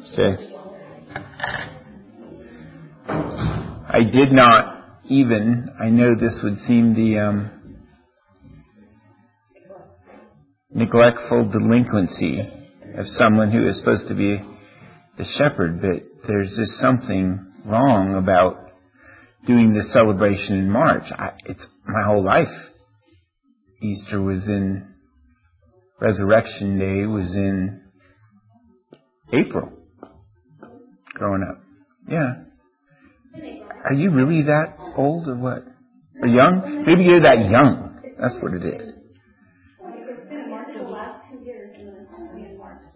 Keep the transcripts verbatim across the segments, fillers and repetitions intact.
Okay. I did not even, I know this would seem the um, neglectful delinquency of someone who is supposed to be the shepherd, but there's just something wrong about doing this celebration in March. I, it's my whole life. Easter was in, Resurrection Day was in April, growing up. Yeah. Are you really that old or what? Or young? Maybe you're that young. That's what it is. It's been in March for the last two years, and then it's only in March.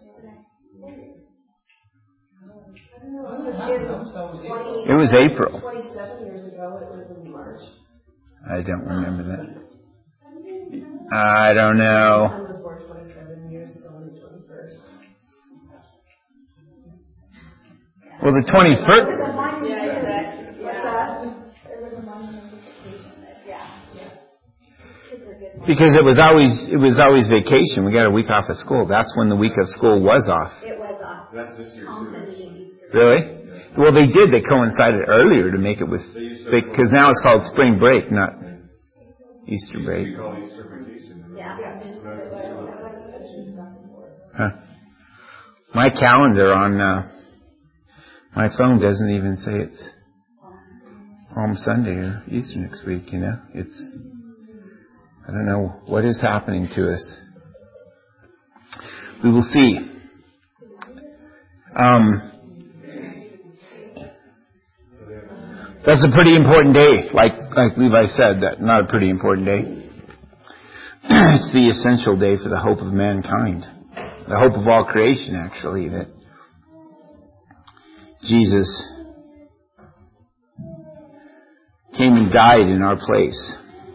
It was April. twenty-seven years ago, it was in March. I don't remember that. I don't know. I was born twenty-seven years ago on the twenty-first. Well, the twenty-first. Yeah, exactly. What's that? It was a monumental occasion. Yeah. Because it was always it was always vacation. We got a week off of school. That's when the week of school was off. It was off. That's this year too. Really? Well, they did. They coincided earlier to make it with, because now it's called spring break, not Easter break. We call Easter vacation. Yeah. Huh. My calendar on uh, my phone doesn't even say it's Palm Sunday or Easter next week. You know, it's I don't know what is happening to us. We will see. Um, that's a pretty important day, like like Levi said. That not a pretty important day. It's the essential day for the hope of mankind, the hope of all creation. Actually, that Jesus came and died in our place.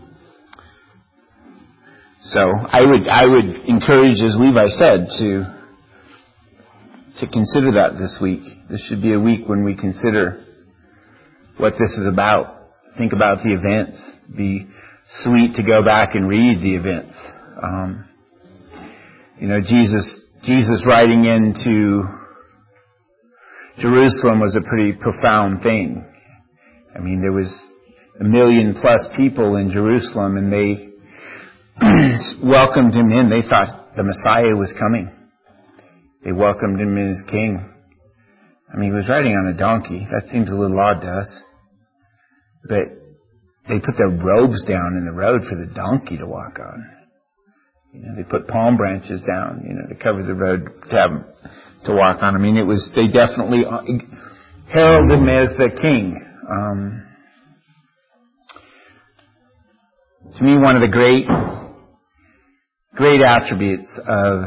So I would I would encourage, as Levi said, to to consider that this week. This should be a week when we consider what this is about. Think about the events. Be sweet to go back and read the events. Um, you know, Jesus Jesus riding into Jerusalem was a pretty profound thing. I mean, there was a million plus people in Jerusalem, and they welcomed him in. They thought the Messiah was coming. They welcomed him in as king. I mean, he was riding on a donkey. That seems a little odd to us. But they put their robes down in the road for the donkey to walk on. You know, they put palm branches down, you know, to cover the road to have him to walk on. I mean, it was, they definitely heralded him as the king. Um, to me, one of the great Great attributes of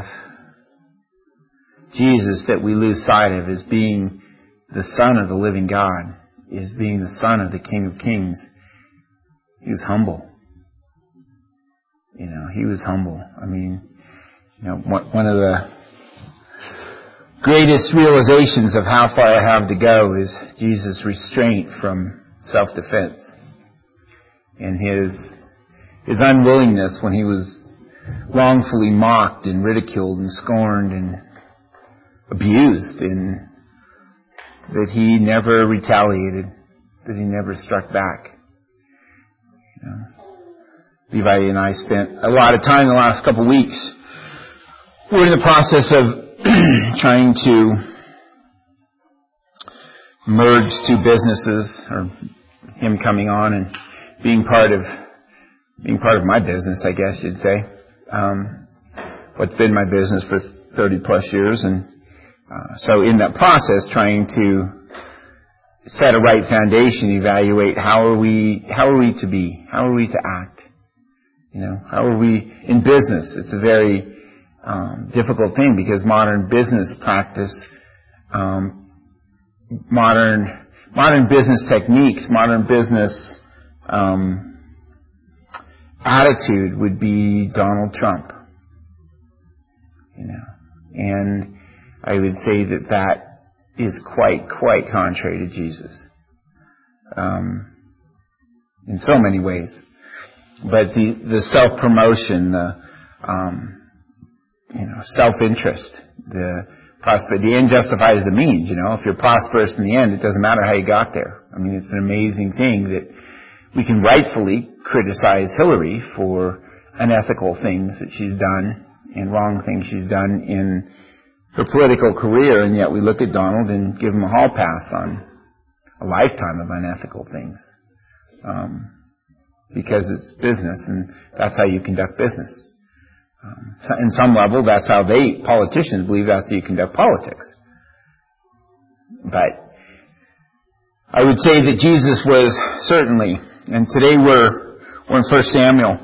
Jesus that we lose sight of is being the Son of the living God, is being the Son of the King of Kings. He was humble. You know, he was humble. I mean, you know, one of the greatest realizations of how far I have to go is Jesus' restraint from self-defense and his his unwillingness when he was wrongfully mocked and ridiculed and scorned and abused, and that he never retaliated, that he never struck back. You know, Levi and I spent a lot of time the last couple of weeks. We're in the process of trying to merge two businesses, or him coming on and being part of being part of my business, I guess you'd say. Um, what's been my business for thirty plus years, and uh, so in that process, trying to set a right foundation, evaluate how are we, how are we to be, how are we to act, you know, how are we in business. It's a very um, difficult thing because modern business practice, um, modern modern business techniques, modern business um, attitude would be Donald Trump, you know, and I would say that that is quite, quite contrary to Jesus, um, in so many ways. But the, the self-promotion, the, um, you know, self-interest, the prosperity. The end justifies the means, you know. If you're prosperous in the end, it doesn't matter how you got there. I mean, it's an amazing thing that we can rightfully criticize Hillary for unethical things that she's done and wrong things she's done in her political career, and yet we look at Donald and give him a hall pass on a lifetime of unethical things. Um, because it's business, and that's how you conduct business. Um, so in some level, that's how they, politicians, believe that's how you conduct politics. But I would say that Jesus was certainly, and today we're we're in First Samuel,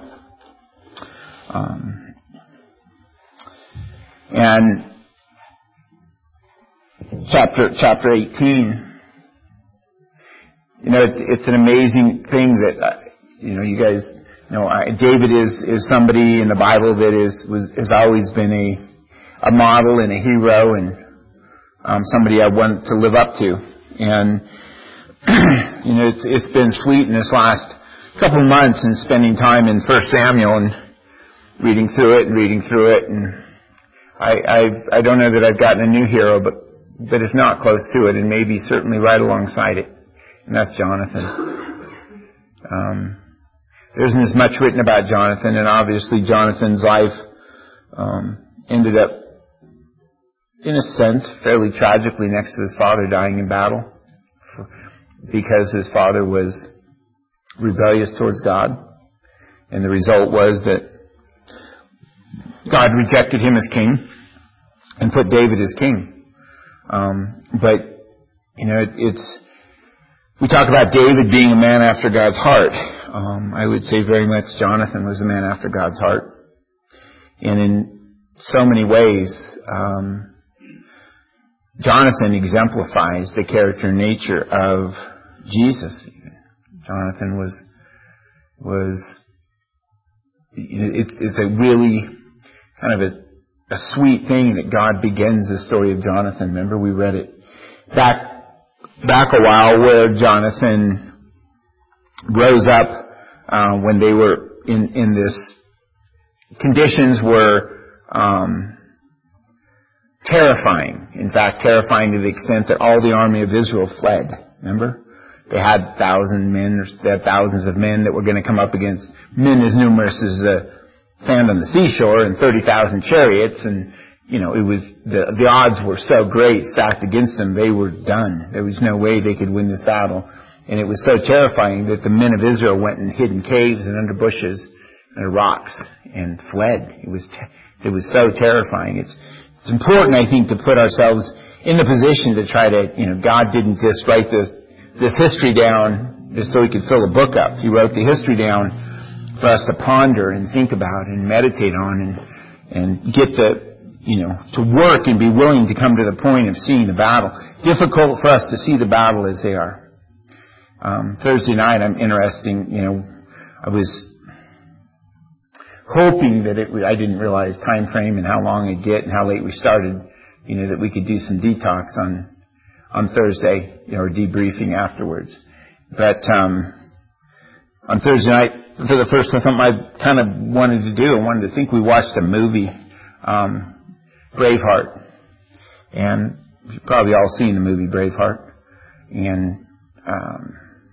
um, and chapter chapter eighteen. You know, it's it's an amazing thing that uh, you know you guys. You know, I, David is, is somebody in the Bible that is was has always been a a model and a hero, and um, somebody I want to live up to. And you know, it's it's been sweet in this last couple of months and spending time in First Samuel and reading through it and reading through it. And I I I don't know that I've gotten a new hero, but but if not close to it, and maybe certainly right alongside it, and that's Jonathan. Um, There isn't as much written about Jonathan, and obviously Jonathan's life um, ended up, in a sense, fairly tragically next to his father dying in battle, because his father was rebellious towards God, and the result was that God rejected him as king and put David as king. Um, but you know, it, it's we talk about David being a man after God's heart. Um, I would say very much Jonathan was a man after God's heart. And in so many ways, um, Jonathan exemplifies the character and nature of Jesus. Jonathan was, was, you know, it's, it's a really kind of a, a sweet thing that God begins the story of Jonathan. Remember, we read it back, back a while where Jonathan rose up Uh, when they were in, in this conditions were um, terrifying. In fact, terrifying to the extent that all the army of Israel fled. Remember? They had thousand men, or they had thousands of men that were going to come up against men as numerous as the sand on the seashore, and thirty thousand chariots. And you know, it was the the odds were so great stacked against them. They were done. There was no way they could win this battle. And it was so terrifying that the men of Israel went and hid in caves and under bushes and rocks and fled. It was te- it was so terrifying. It's it's important, I think, to put ourselves in the position to try to, you know, God didn't just write this this history down just so He could fill a book up. He wrote the history down for us to ponder and think about and meditate on and and get the, you know, to work and be willing to come to the point of seeing the battle. Difficult for us to see the battle as they are. Um, Thursday night, I'm interesting, you know, I was hoping that it would, I didn't realize time frame and how long it'd get and how late we started, you know, that we could do some detox on, on Thursday, you know, or debriefing afterwards. But, um, on Thursday night, for the first time, something I kind of wanted to do, I wanted to think we watched a movie, um, Braveheart. And you've probably all seen the movie Braveheart. And, um,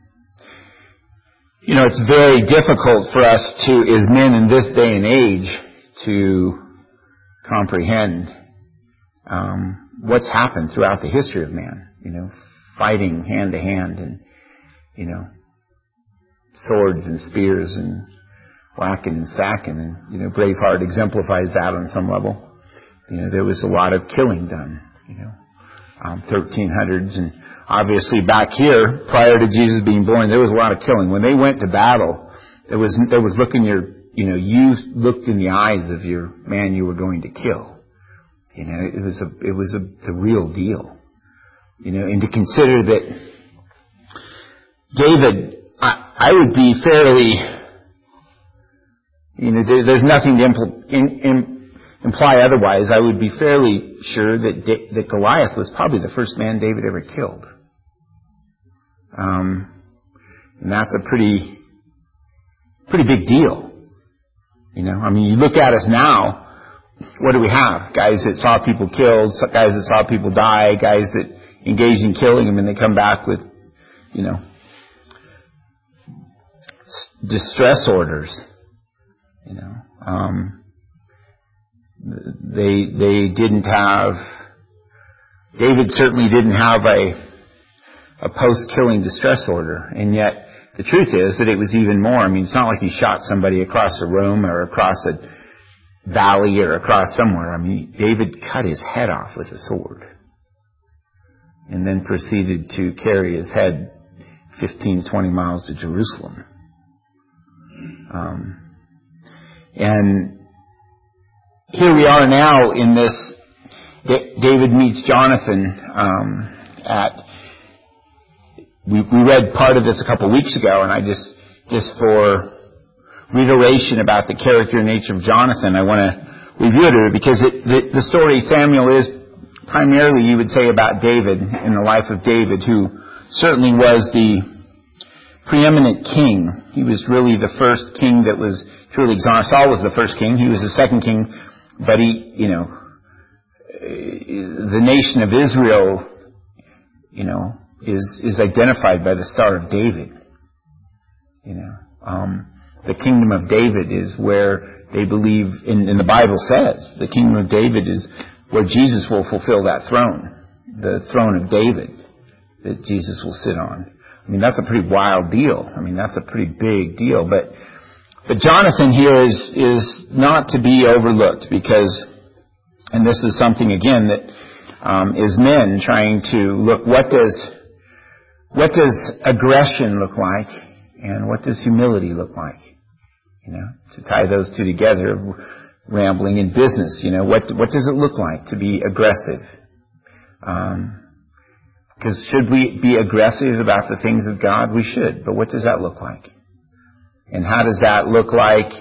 You know, it's very difficult for us to, as men in this day and age, to comprehend um, what's happened throughout the history of man. You know, fighting hand to hand, and you know, swords and spears and whacking and sacking. And you know, Braveheart exemplifies that on some level. You know, there was a lot of killing done. You know, um, thirteen hundreds and. Obviously, back here, prior to Jesus being born, there was a lot of killing. When they went to battle, there was there was looking your, you know, you looked in the eyes of your man you were going to kill. You know, it was a it was a the real deal. You know, and to consider that David, I, I would be fairly, you know, there, there's nothing to impl, in, in, imply otherwise. I would be fairly sure that that Goliath was probably the first man David ever killed. Um, and that's a pretty, pretty big deal. You know, I mean, you look at us now, what do we have? Guys that saw people killed, guys that saw people die, guys that engaged in killing them, and they come back with, you know, distress orders. You know, um, they they didn't have. David certainly didn't have a a post-killing distress order, and yet the truth is that it was even more. I mean, it's not like he shot somebody across a room or across a valley or across somewhere. I mean, David cut his head off with a sword and then proceeded to carry his head fifteen, twenty miles to Jerusalem. Um, and here we are now in this, David meets Jonathan um, at, we, we read part of this a couple weeks ago, and I just, just for reiteration about the character and nature of Jonathan, I want to review it, because it, the, the story Samuel is primarily, you would say, about David, in the life of David, who certainly was the preeminent king. He was really the first king that was truly exalted. Saul was the first king. He was the second king, but he, you know, the nation of Israel, you know, is is identified by the Star of David. You know, um, the kingdom of David is where they believe, in, in the Bible says, the kingdom of David is where Jesus will fulfill that throne, the throne of David that Jesus will sit on. I mean, that's a pretty wild deal. I mean, that's a pretty big deal. But but Jonathan here is is not to be overlooked, because, and this is something again that um, is men trying to look, what does what does aggression look like, and what does humility look like? You know, to tie those two together, rambling in business. You know, what what does it look like to be aggressive? Um, Because should we be aggressive about the things of God? We should. But what does that look like? And how does that look like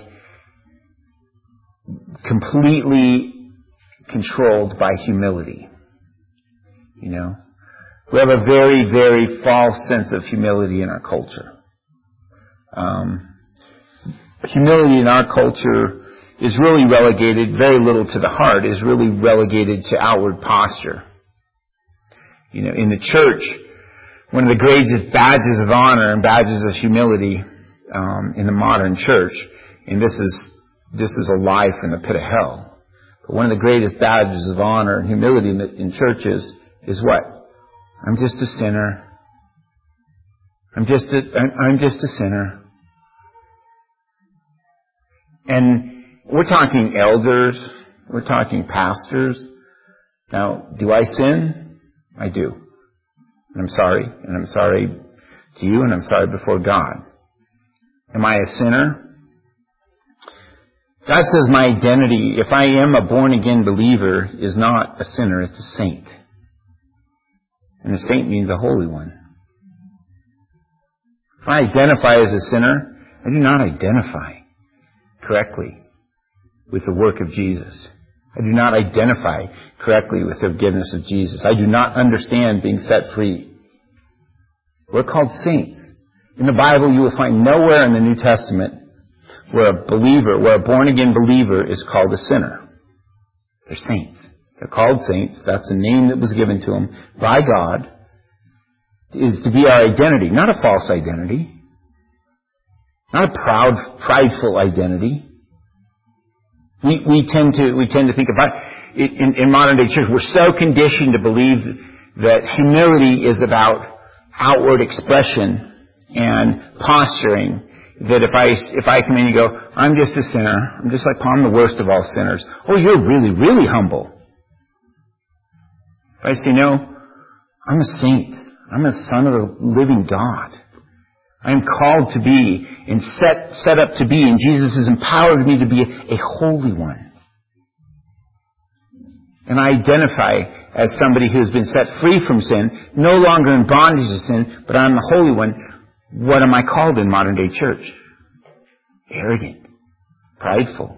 completely controlled by humility? You know, we have a very, very false sense of humility in our culture. Um, humility in our culture is really relegated, very little to the heart, is really relegated to outward posture. You know, in the church, one of the greatest badges of honor and badges of humility um, in the modern church, and this is this is a lie from the pit of hell, but one of the greatest badges of honor and humility in, the, in churches is what? I'm just a sinner. I'm just a I'm, I'm just a sinner. And we're talking elders. We're talking pastors. Now, do I sin? I do. And I'm sorry. And I'm sorry to you, and I'm sorry before God. Am I a sinner? God says my identity, if I am a born-again believer, is not a sinner, it's a saint. And a saint means a holy one. If I identify as a sinner, I do not identify correctly with the work of Jesus. I do not identify correctly with the forgiveness of Jesus. I do not understand being set free. We're called saints. In the Bible, you will find nowhere in the New Testament where a believer, where a born-again believer is called a sinner. They're saints. They're called saints. That's the name that was given to them by God. Is to be our identity, not a false identity, not a proud, prideful identity. We we tend to we tend to think, if I in, in modern day church, we're so conditioned to believe that humility is about outward expression and posturing, that if I if I come in and go, I'm just a sinner, I'm just like I'm the worst of all sinners. Oh, you're really really humble. If I say, no, I'm a saint. I'm a son of the living God. I am called to be and set set up to be, and Jesus has empowered me to be a, a holy one. And I identify as somebody who has been set free from sin, no longer in bondage to sin, but I'm the holy one. What am I called in modern day church? Arrogant, prideful.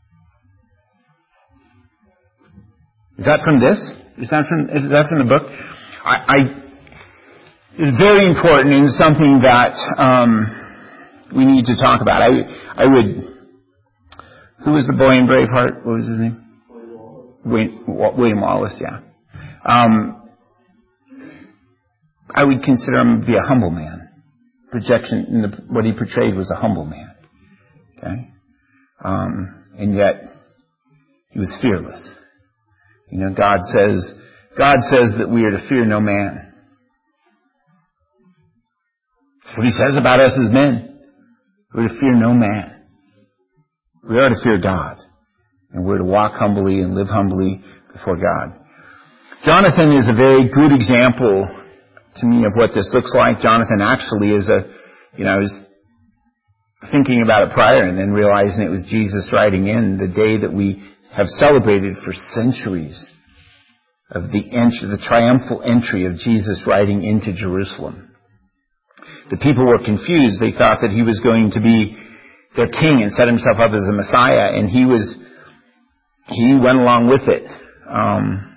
Is that from this? Is that from is that from the book? I. I It's very important and something that um, we need to talk about. I I would. Who was the boy in Braveheart? What was his name? William Wallace, yeah. Um, I would consider him to be a humble man. Projection, in the, what he portrayed was a humble man. Okay? Um, and yet, he was fearless. You know, God says, God says that we are to fear no man. That's what he says about us as men. We're to fear no man. We are to fear God. And we're to walk humbly and live humbly before God. Jonathan is a very good example to me of what this looks like. Jonathan actually is a, you know, I was thinking about it prior and then realizing it was Jesus riding in the day that we have celebrated for centuries of the entry, the triumphal entry of Jesus riding into Jerusalem. The people were confused. They thought that he was going to be their king and set himself up as a Messiah, and he was, he went along with it. Um,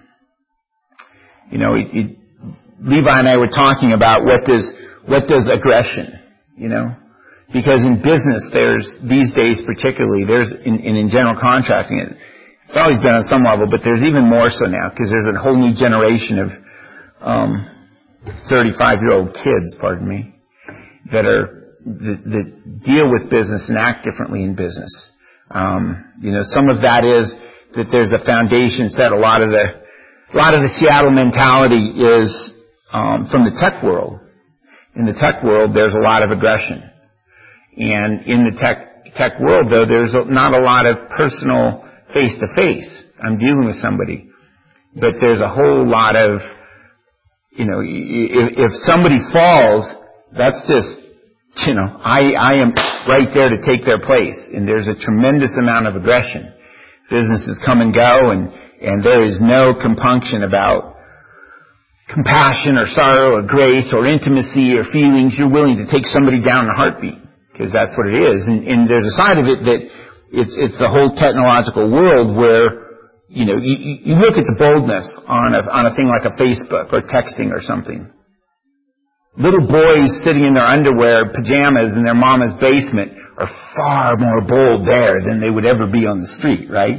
you know, it, it, Levi and I were talking about what does, what does aggression, you know? Because in business, there's, these days particularly, there's, in, in, in general contracting, it, it's always been on some level, but there's even more so now, because there's a whole new generation of, um, thirty-five-year-old kids, pardon me, that are, that, that deal with business and act differently in business. Um, you know, some of that is that there's a foundation set. A lot of the, a lot of the Seattle mentality is, um, from the tech world. In the tech world, there's a lot of aggression. And in the tech, tech world, though, there's not a lot of personal face-to-face. I'm dealing with somebody. But there's a whole lot of, you know, if, if somebody falls, that's just, you know, I, I am right there to take their place. And there's a tremendous amount of aggression. Businesses come and go, and, and there is no compunction about compassion or sorrow or grace or intimacy or feelings. You're willing to take somebody down in a heartbeat, because that's what it is. And, and there's a side of it that it's, it's the whole technological world where, you know, you, you look at the boldness on a, on a thing like a Facebook or texting or something. Little boys sitting in their underwear, pajamas in their mama's basement are far more bold there than they would ever be on the street, right?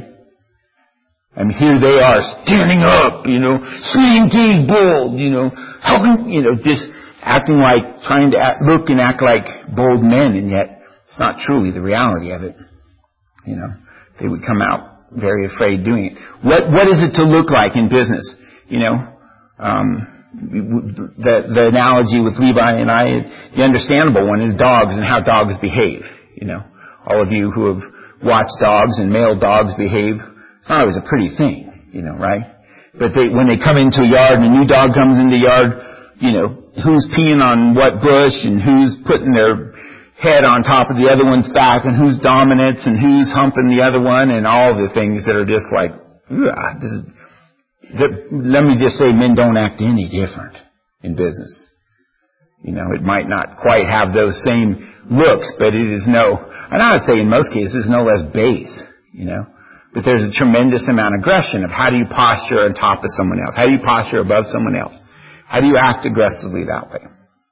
I mean, here they are standing up, you know, saying things bold, you know, how can, you know, just acting like, trying to act, look and act like bold men, and yet it's not truly the reality of it. You know, they would come out very afraid doing it. What, what is it to look like in business? You know, um, the, the analogy with Levi and I, the understandable one is dogs and how dogs behave. You know, all of you who have watched dogs and male dogs behave, it's not always a pretty thing, you know, right? But they, when they come into a yard and a new dog comes into the yard, you know, who's peeing on what bush and who's putting their head on top of the other one's back and who's dominant and who's humping the other one and all the things that are just like, this is, that, let me just say, men don't act any different in business. You know, it might not quite have those same looks, but it is no, and I would say in most cases, no less base, you know. But there's a tremendous amount of aggression of how do you posture on top of someone else? How do you posture above someone else? How do you act aggressively that way?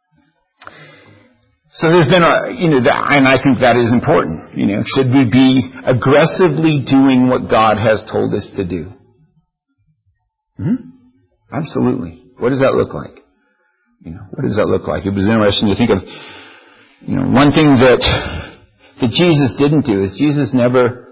So there's been a, you know, that, and I think that is important. You know, should we be aggressively doing what God has told us to do? Hmm? Absolutely. What does that look like? You know, what does that look like? It was interesting to think of, you know, one thing that, that Jesus didn't do is Jesus never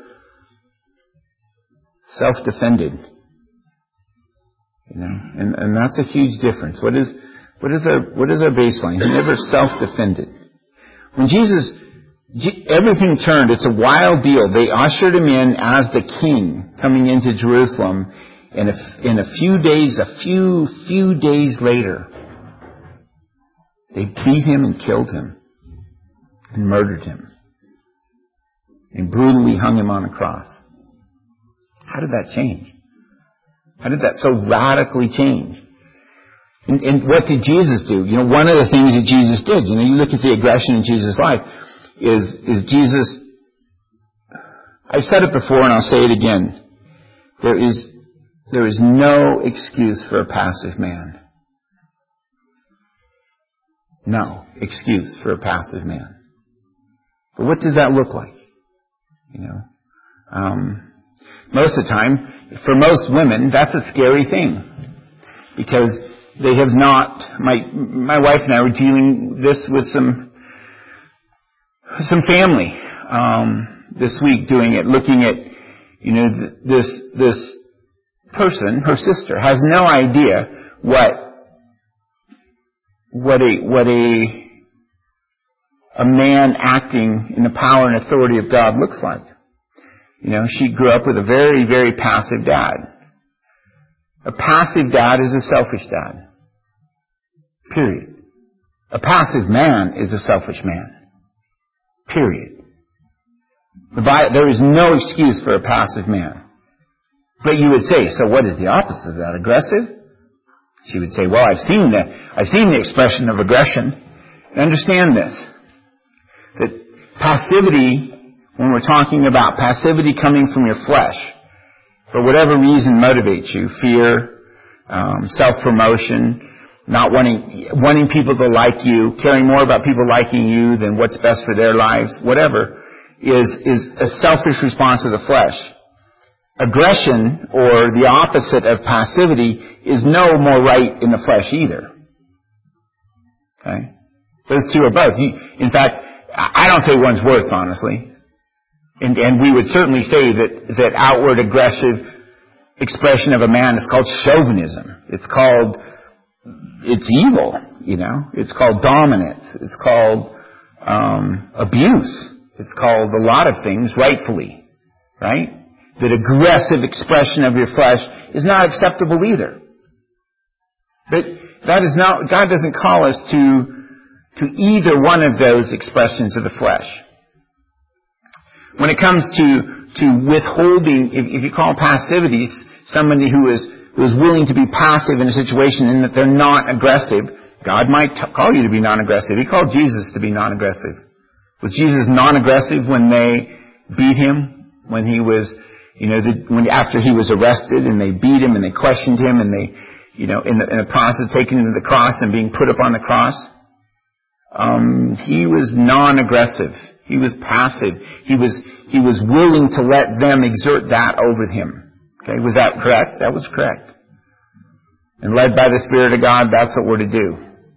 self-defended. You know, and, and that's a huge difference. What is, what is our, what is our baseline? He never self-defended. When Jesus, everything turned, it's a wild deal. They ushered him in as the king coming into Jerusalem. And if, in a few days, a few, few days later, they beat him and killed him and murdered him and brutally hung him on a cross. How did that change? How did that so radically change? And, and what did Jesus do? You know, one of the things that Jesus did, you know, you look at the aggression in Jesus' life, is, is Jesus, I've said it before and I'll say it again. There is, there is no excuse for a passive man. No excuse for a passive man. But what does that look like? You know, um, most of the time, for most women, that's a scary thing. Because they have not, my my wife and I were dealing this with some some family um, this week, doing it, looking at, you know, th- this this person, her sister, has no idea what what a what a a man acting in the power and authority of God looks like. You know, she grew up with a very, very passive dad. A passive dad is a selfish dad. Period. A passive man is a selfish man. Period. The Bible, there is no excuse for a passive man. But you would say, so what is the opposite of that? Aggressive? She would say, well, I've seen the, I've seen the expression of aggression. And understand this, that passivity, when we're talking about passivity coming from your flesh, for whatever reason motivates you, fear, um, self-promotion, not wanting wanting people to like you, caring more about people liking you than what's best for their lives, whatever, is is a selfish response of the flesh. Aggression, or the opposite of passivity, is no more right in the flesh either. Okay? Those two are both. You, in fact, I don't say one's worse, honestly. And, and we would certainly say that, that outward aggressive expression of a man is called chauvinism. It's called, it's evil, you know. It's called dominance. It's called um, abuse. It's called a lot of things, rightfully, right? That aggressive expression of your flesh is not acceptable either. But that is not, God doesn't call us to, to either one of those expressions of the flesh. When it comes to, to withholding, if, if you call passivity somebody who is, who is willing to be passive in a situation and that they're not aggressive, God might t- call you to be non-aggressive. He called Jesus to be non-aggressive. Was Jesus non-aggressive when they beat him? When he was, you know, the, when after he was arrested and they beat him and they questioned him and they, you know, in the, in the process of taking him to the cross and being put up on the cross? Um, he was non-aggressive. He was passive. He was, he was willing to let them exert that over him. Okay, was that correct? That was correct. And led by the Spirit of God, that's what we're to do.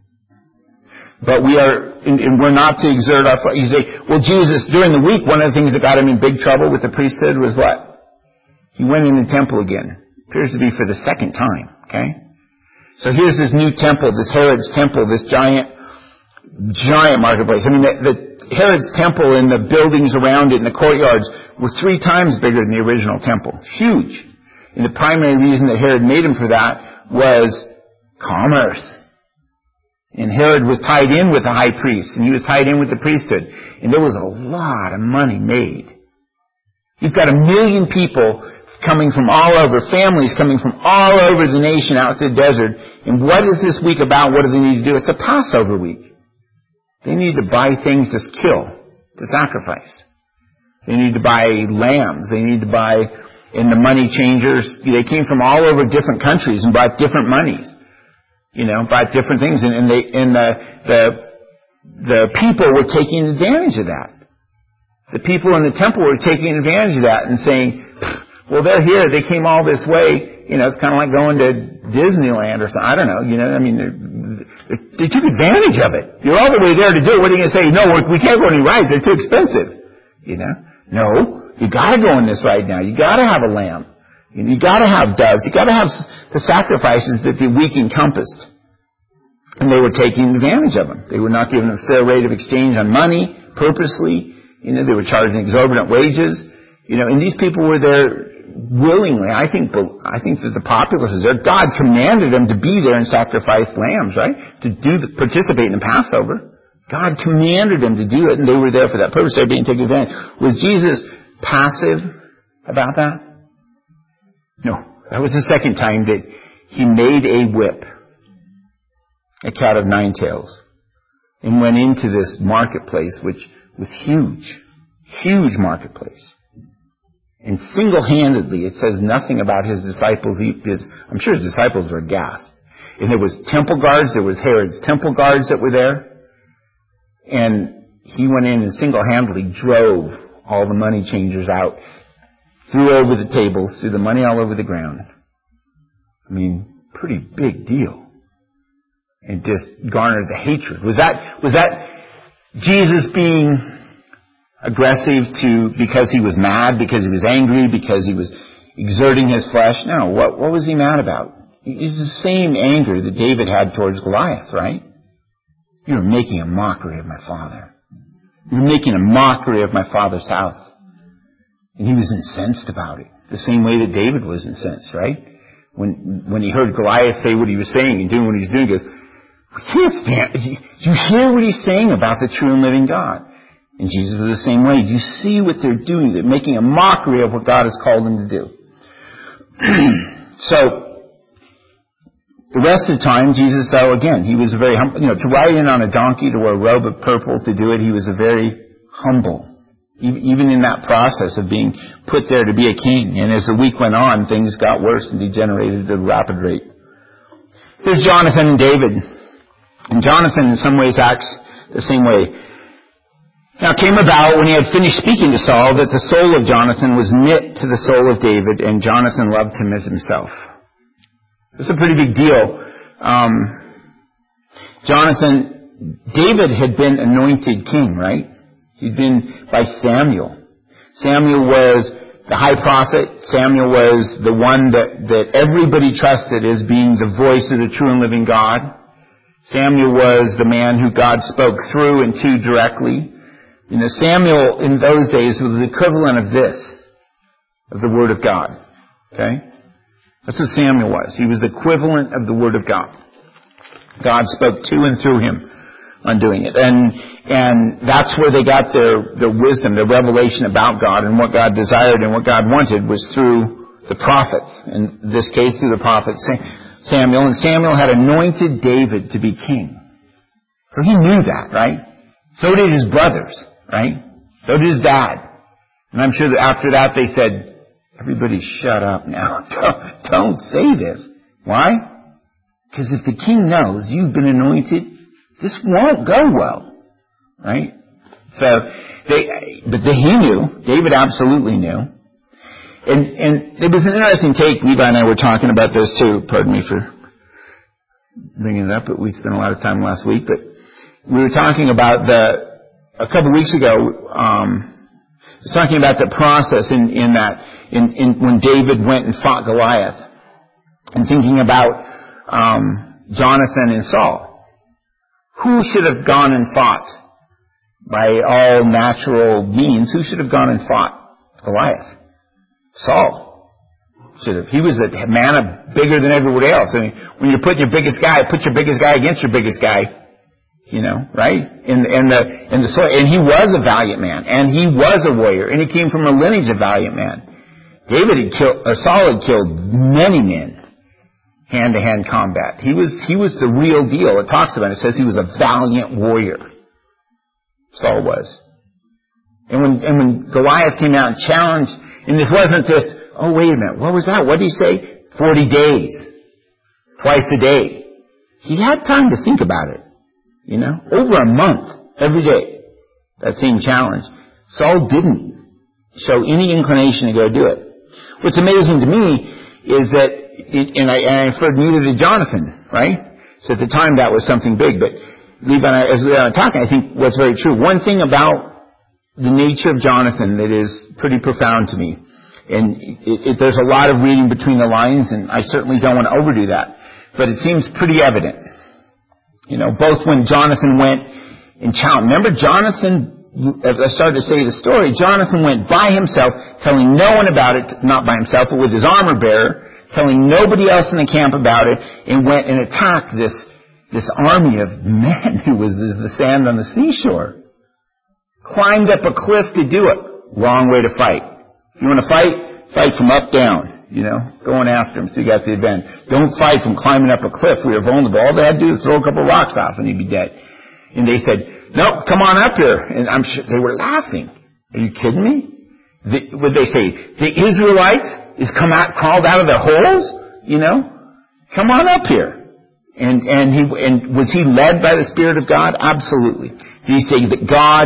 But we are, and, and we're not to exert our, you say, well, Jesus, during the week, one of the things that got him in big trouble with the priesthood was what? He went in the temple again. Appears to be for the second time, okay? So here's this new temple, this Herod's temple, this giant, giant marketplace. I mean, the, the Herod's temple and the buildings around it and the courtyards were three times bigger than the original temple. Huge. And the primary reason that Herod made him for that was commerce. And Herod was tied in with the high priest, and he was tied in with the priesthood. And there was a lot of money made. You've got a million people coming from all over, families coming from all over the nation out to the desert. And what is this week about? What do they need to do? It's a Passover week. They need to buy things to kill, to sacrifice. They need to buy lambs. They need to buy, and the money changers, they came from all over different countries and bought different monies. You know, bought different things. And, and, they, and the, the, the people were taking advantage of that. The people in the temple were taking advantage of that and saying, well, they're here. They came all this way. You know, it's kind of like going to Disneyland or something. I don't know. You know, I mean, they took advantage of it. You're all the way there to do it. What are you going to say? No, we can't go on any rides. They're too expensive. You know? No. You got to go on this ride now. You got to have a lamb. You got to have doves. You got to have the sacrifices that the week encompassed. And they were taking advantage of them. They were not giving a fair rate of exchange on money purposely. You know, they were charging exorbitant wages. You know, and these people were there willingly. I think I think that the populace is there. God commanded them to be there and sacrifice lambs, right? To do the, participate in the Passover. God commanded them to do it, and they were there for that purpose. They're being taken advantage. Was Jesus passive about that? No. That was the second time that he made a whip, a cat of nine tails, and went into this marketplace, which was huge, huge marketplace. And single-handedly, it says nothing about his disciples. His, I'm sure his disciples were aghast. And there was temple guards. There was Herod's temple guards that were there. And he went in and single-handedly drove all the money changers out threw over the tables, threw the money all over the ground. I mean, pretty big deal. And just garnered the hatred. Was that, was that Jesus being aggressive to, because he was mad, because he was angry, because he was exerting his flesh? No, what, what was he mad about? It was the same anger that David had towards Goliath, right? You're making a mockery of my father. You're making a mockery of my father's house. And he was incensed about it. The same way that David was incensed, right? When when he heard Goliath say what he was saying and doing what he was doing, he goes, we can't stand. You hear what he's saying about the true and living God. And Jesus was the same way. Do you see what they're doing? They're making a mockery of what God has called them to do. So, the rest of the time, Jesus, though, again, he was a very humble, you know, to ride in on a donkey, to wear a robe of purple, to do it, he was a very humble. Even in that process of being put there to be a king. And as the week went on, things got worse and degenerated at a rapid rate. Here's Jonathan and David. And Jonathan in some ways acts the same way. Now it came about when he had finished speaking to Saul that the soul of Jonathan was knit to the soul of David, and Jonathan loved him as himself. This is a pretty big deal. Um, Jonathan, David had been anointed king, right? He'd been by Samuel. Samuel was the high prophet. Samuel was the one that, that everybody trusted as being the voice of the true and living God. Samuel was the man who God spoke through and to directly. You know, Samuel in those days was the equivalent of this, of the Word of God. Okay? That's what Samuel was. He was the equivalent of the Word of God. God spoke to and through him on doing it. And and that's where they got their, their wisdom, their revelation about God and what God desired and what God wanted was through the prophets. In this case, through the prophet Samuel. And Samuel had anointed David to be king. So he knew that, right? So did his brothers, right? So did his dad. And I'm sure that after that they said, everybody shut up now. Don't, don't say this. Why? Because if the king knows you've been anointed, this won't go well, right? So, they, but they, he knew. David absolutely knew. And, and there was an interesting take. Levi and I were talking about this too. Pardon me for bringing it up, but we spent a lot of time last week. But we were talking about the, a couple of weeks ago, um, I was talking about the process in, in that, in, in when David went and fought Goliath. And thinking about, um, Jonathan and Saul. Who should have gone and fought? By all natural means, who should have gone and fought Goliath? Saul should have. He was a man bigger than everybody else. I mean, when you're putting your biggest guy, put your biggest guy against your biggest guy. You know, right? In, in the, in the, and he was a valiant man. And he was a warrior. And he came from a lineage of valiant men. David had killed, uh, Saul had killed many men. Hand-to-hand combat. He was, he was the real deal. It talks about it. It says he was a valiant warrior. Saul was. And when, and when Goliath came out and challenged, and this wasn't just, oh wait a minute, what was that? What did he say? Forty days. Twice a day. He had time to think about it. You know? Over a month. Every day. That same challenge. Saul didn't show any inclination to go do it. What's amazing to me is that It, and, I, and I've heard neither did Jonathan, right? So at the time that was something big. But Levi and I, as we are talking, I think what's very true. One thing about the nature of Jonathan that is pretty profound to me, and it, it, there's a lot of reading between the lines, and I certainly don't want to overdo that, but it seems pretty evident. You know, both when Jonathan went and challenged. Remember, Jonathan, as I started to say the story, Jonathan went by himself, telling no one about it, not by himself, but with his armor bearer, telling nobody else in the camp about it, and went and attacked this, this army of men who was as the sand on the seashore. Climbed up a cliff to do it. Wrong way to fight. If you want to fight, fight from up down, you know, going after him so you got the advantage. Don't fight from climbing up a cliff where you're vulnerable. All they had to do is throw a couple of rocks off and you'd be dead. And they said, no, come on up here. And I'm sure they were laughing. Are you kidding me? The, what did they say? The Israelites is come out, crawled out of their holes, you know? Come on up here. And, and he, and was he led by the Spirit of God? Absolutely. Did he say that God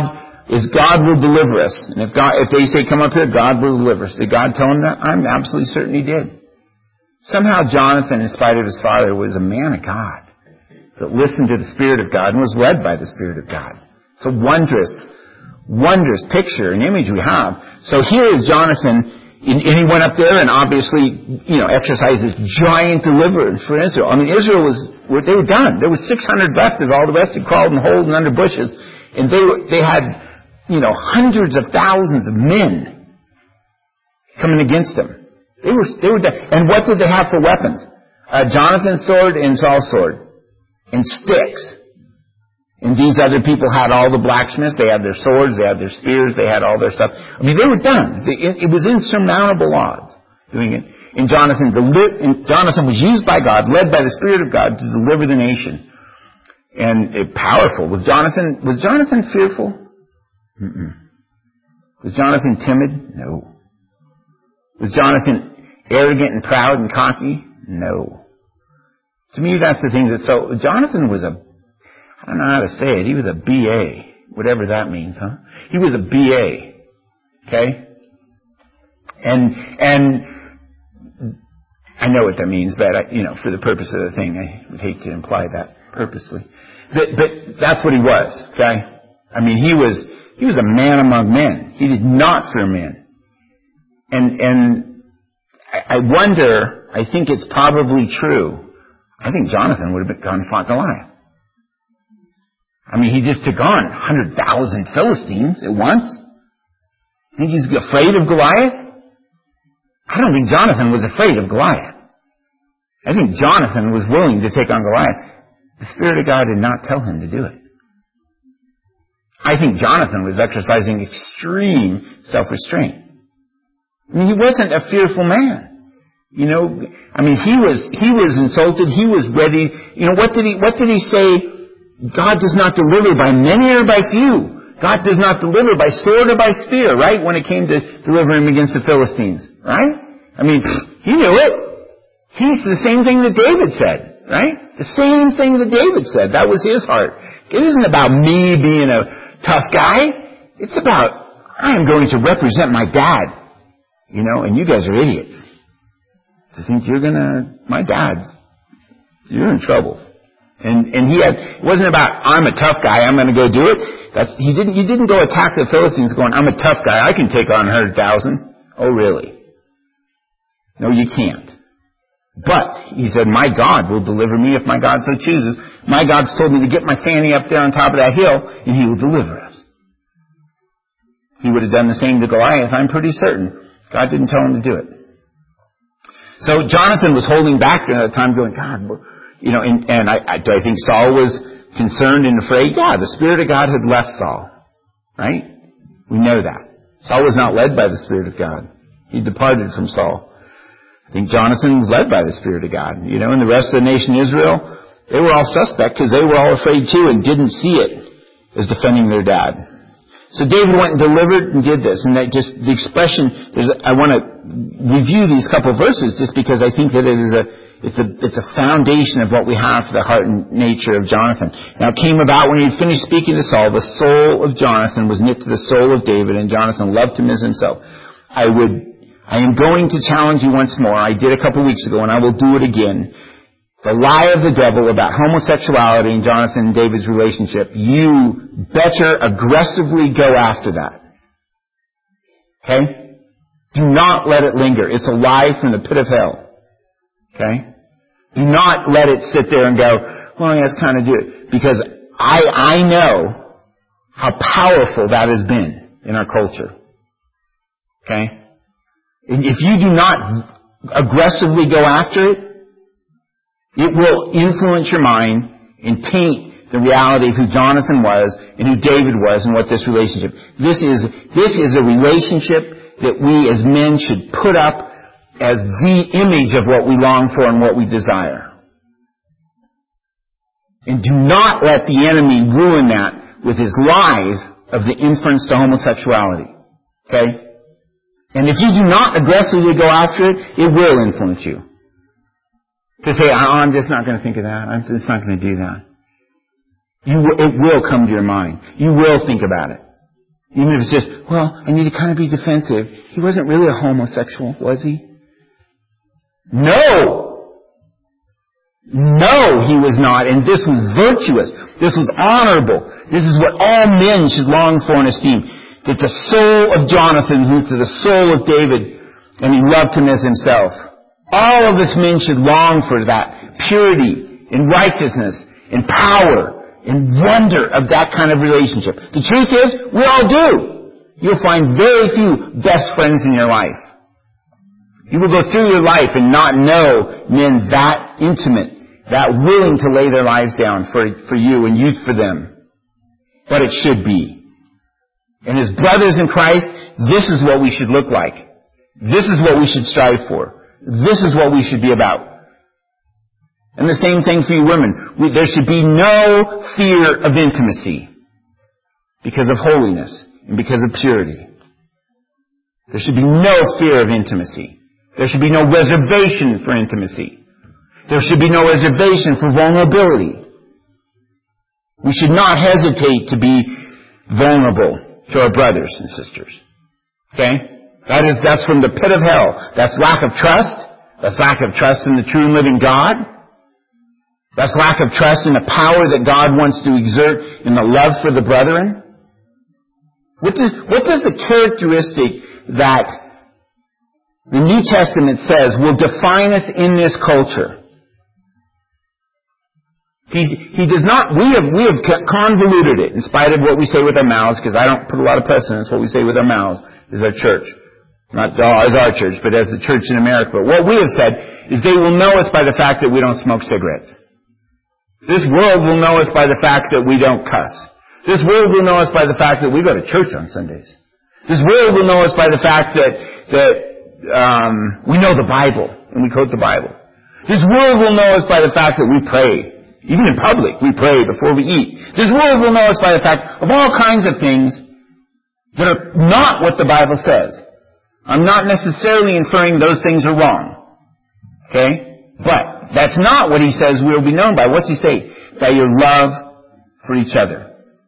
is God will deliver us. And if God, if they say, come up here, God will deliver us. Did God tell him that? I'm absolutely certain he did. Somehow Jonathan, in spite of his father, was a man of God that listened to the Spirit of God and was led by the Spirit of God. It's a wondrous, wondrous picture and image we have. So here is Jonathan, and he went up there and obviously, you know, exercised this giant deliverance for Israel. I mean, Israel was, they were done. There was six hundred left as all the rest had crawled in holes and under bushes. And they were, they had, you know, hundreds of thousands of men coming against them. They were, they were done. And what did they have for weapons? Uh, Jonathan's sword and Saul's sword. And sticks. And these other people had all the blacksmiths. They had their swords. They had their spears. They had all their stuff. I mean, they were done. It, it was insurmountable odds doing it. And Jonathan, the, and Jonathan was used by God, led by the Spirit of God to deliver the nation. And it, powerful. Was Jonathan, was Jonathan fearful? Mm-mm. Was Jonathan timid? No. Was Jonathan arrogant and proud and cocky? No. To me, that's the thing that, so Jonathan was a, I don't know how to say it. He was a B A. Whatever that means, huh? He was a B A. Okay? And, and, I know what that means, but I, you know, for the purpose of the thing, I would hate to imply that purposely. But, but that's what he was, okay? I mean, he was, he was a man among men. He did not fear men. And, and I wonder, I think it's probably true. I think Jonathan would have been, gone and fought Goliath. I mean, he just took on one hundred thousand Philistines at once. Think he's afraid of Goliath? I don't think Jonathan was afraid of Goliath. I think Jonathan was willing to take on Goliath. The Spirit of God did not tell him to do it. I think Jonathan was exercising extreme self-restraint. I mean, he wasn't a fearful man. You know, I mean, he was, he was insulted. He was ready. You know, what did he, what did he say? God does not deliver by many or by few. God does not deliver by sword or by spear, right? When it came to delivering him against the Philistines, right? I mean, he knew it. He's the same thing that David said, right? The same thing that David said. That was his heart. It isn't about me being a tough guy. It's about, I am going to represent my dad. You know, and you guys are idiots. To think you're gonna, my dad's, you're in trouble. And, and he had, it wasn't about, I'm a tough guy, I'm gonna go do it. That's, he didn't, you didn't go attack the Philistines going, I'm a tough guy, I can take on a hundred thousand. Oh really? No, you can't. But, he said, my God will deliver me if my God so chooses. My God's told me to get my fanny up there on top of that hill, and he will deliver us. He would have done the same to Goliath, I'm pretty certain. God didn't tell him to do it. So Jonathan was holding back at that time going, God, you know, and, and I, I, do I think Saul was concerned and afraid? Yeah, the Spirit of God had left Saul. Right? We know that. Saul was not led by the Spirit of God. He departed from Saul. I think Jonathan was led by the Spirit of God. You know, and the rest of the nation Israel, they were all suspect because they were all afraid too and didn't see it as defending their dad. So David went and delivered and did this. And that just, the expression, there's, I want to review these couple verses just because I think that it is a, it's a, it's a foundation of what we have for the heart and nature of Jonathan. Now it came about when he had finished speaking to Saul, the soul of Jonathan was knit to the soul of David, and Jonathan loved him as himself. I would, I am going to challenge you once more. I did a couple weeks ago and I will do it again. The lie of the devil about homosexuality in Jonathan and David's relationship, you better aggressively go after that. Okay? Do not let it linger. It's a lie from the pit of hell. Okay? Do not let it sit there and go, well, yes, kind of do it. Because I, I know how powerful that has been in our culture. Okay? And if you do not aggressively go after it, it will influence your mind and taint the reality of who Jonathan was and who David was and what this relationship. This is, this is a relationship that we as men should put up as the image of what we long for and what we desire. And do not let the enemy ruin that with his lies of the inference to homosexuality. Okay? And if you do not aggressively go after it, it will influence you. To say, oh, I'm just not going to think of that. I'm just not going to do that. You, it will come to your mind. You will think about it. Even if it's just, well, I need to kind of be defensive. He wasn't really a homosexual, was he? No! No, he was not. And this was virtuous. This was honorable. This is what all men should long for and esteem. That the soul of Jonathan went to the soul of David, and he loved him as himself. All of us men should long for that purity and righteousness and power and wonder of that kind of relationship. The truth is, we all do. You'll find very few best friends in your life. You will go through your life and not know men that intimate, that willing to lay their lives down for, for you and you for them. But it should be. And as brothers in Christ, this is what we should look like. This is what we should strive for. This is what we should be about. And the same thing for you women. We, there should be no fear of intimacy because of holiness and because of purity. There should be no fear of intimacy. There should be no reservation for intimacy. There should be no reservation for vulnerability. We should not hesitate to be vulnerable to our brothers and sisters. Okay? That is, that's from the pit of hell. That's lack of trust. That's lack of trust in the true and living God. That's lack of trust in the power that God wants to exert in the love for the brethren. What does, what does the characteristic that the New Testament says will define us in this culture? He, he does not, we have, we have convoluted it in spite of what we say with our mouths, because I don't put a lot of precedence. What we say with our mouths is our church. Not as our church, but as the church in America. But what we have said is they will know us by the fact that we don't smoke cigarettes. This world will know us by the fact that we don't cuss. This world will know us by the fact that we go to church on Sundays. This world will know us by the fact that, that um, we know the Bible and we quote the Bible. This world will know us by the fact that we pray. Even in public, we pray before we eat. This world will know us by the fact of all kinds of things that are not what the Bible says. I'm not necessarily inferring those things are wrong. Okay? But that's not what he says we'll be known by. What's he say? By your love for each other.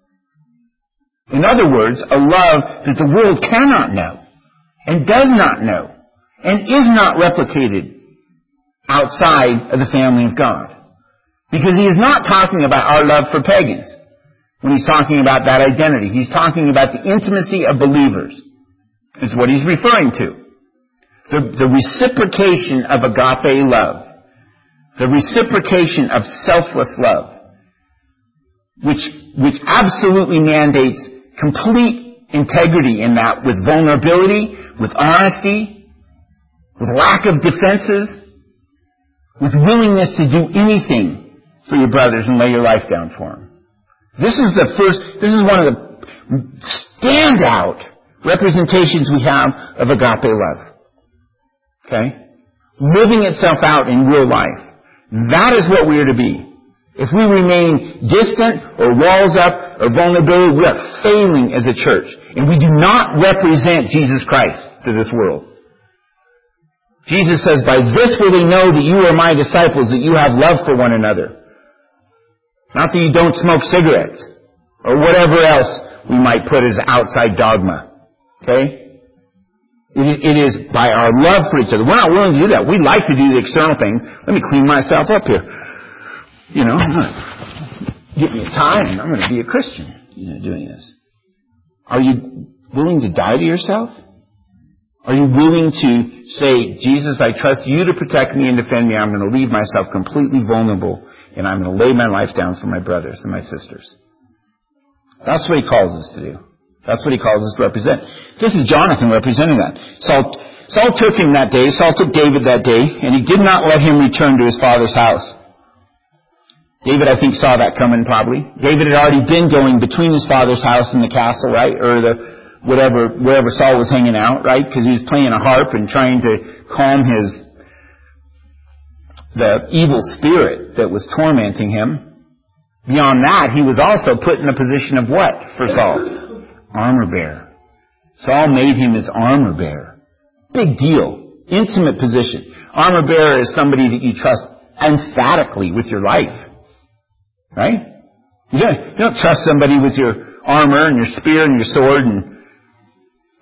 In other words, a love that the world cannot know and does not know and is not replicated outside of the family of God. Because he is not talking about our love for pagans when he's talking about that identity. He's talking about the intimacy of believers. Is what he's referring to. The, the reciprocation of agape love. The reciprocation of selfless love. Which, which absolutely mandates complete integrity in that, with vulnerability, with honesty, with lack of defenses, with willingness to do anything for your brothers and lay your life down for them. This is the first, this is one of the standout representations we have of agape love. Okay? Living itself out in real life. That is what we are to be. If we remain distant or walls up or vulnerability, we are failing as a church. And we do not represent Jesus Christ to this world. Jesus says, by this will they know that you are my disciples, that you have love for one another. Not that you don't smoke cigarettes or whatever else we might put as outside dogma. Okay? It, it is by our love for each other. We're not willing to do that. We like to do the external thing. Let me clean myself up here. You know, I'm gonna give me a time. I'm going to be a Christian, you know, doing this. Are you willing to die to yourself? Are you willing to say, Jesus, I trust you to protect me and defend me. I'm going to leave myself completely vulnerable, and I'm going to lay my life down for my brothers and my sisters. That's what he calls us to do. That's what he calls us to represent. This is Jonathan representing that. Saul, Saul took him that day. Saul took David that day, and he did not let him return to his father's house. David, I think, saw that coming probably. David had already been going between his father's house and the castle, right? Or the whatever, wherever Saul was hanging out, right? Because he was playing a harp and trying to calm his, the evil spirit that was tormenting him. Beyond that, he was also put in a position of what for Saul? Armor bearer. Saul made him his armor bearer. Big deal. Intimate position. Armor bearer is somebody that you trust emphatically with your life. Right? You don't, you don't trust somebody with your armor and your spear and your sword and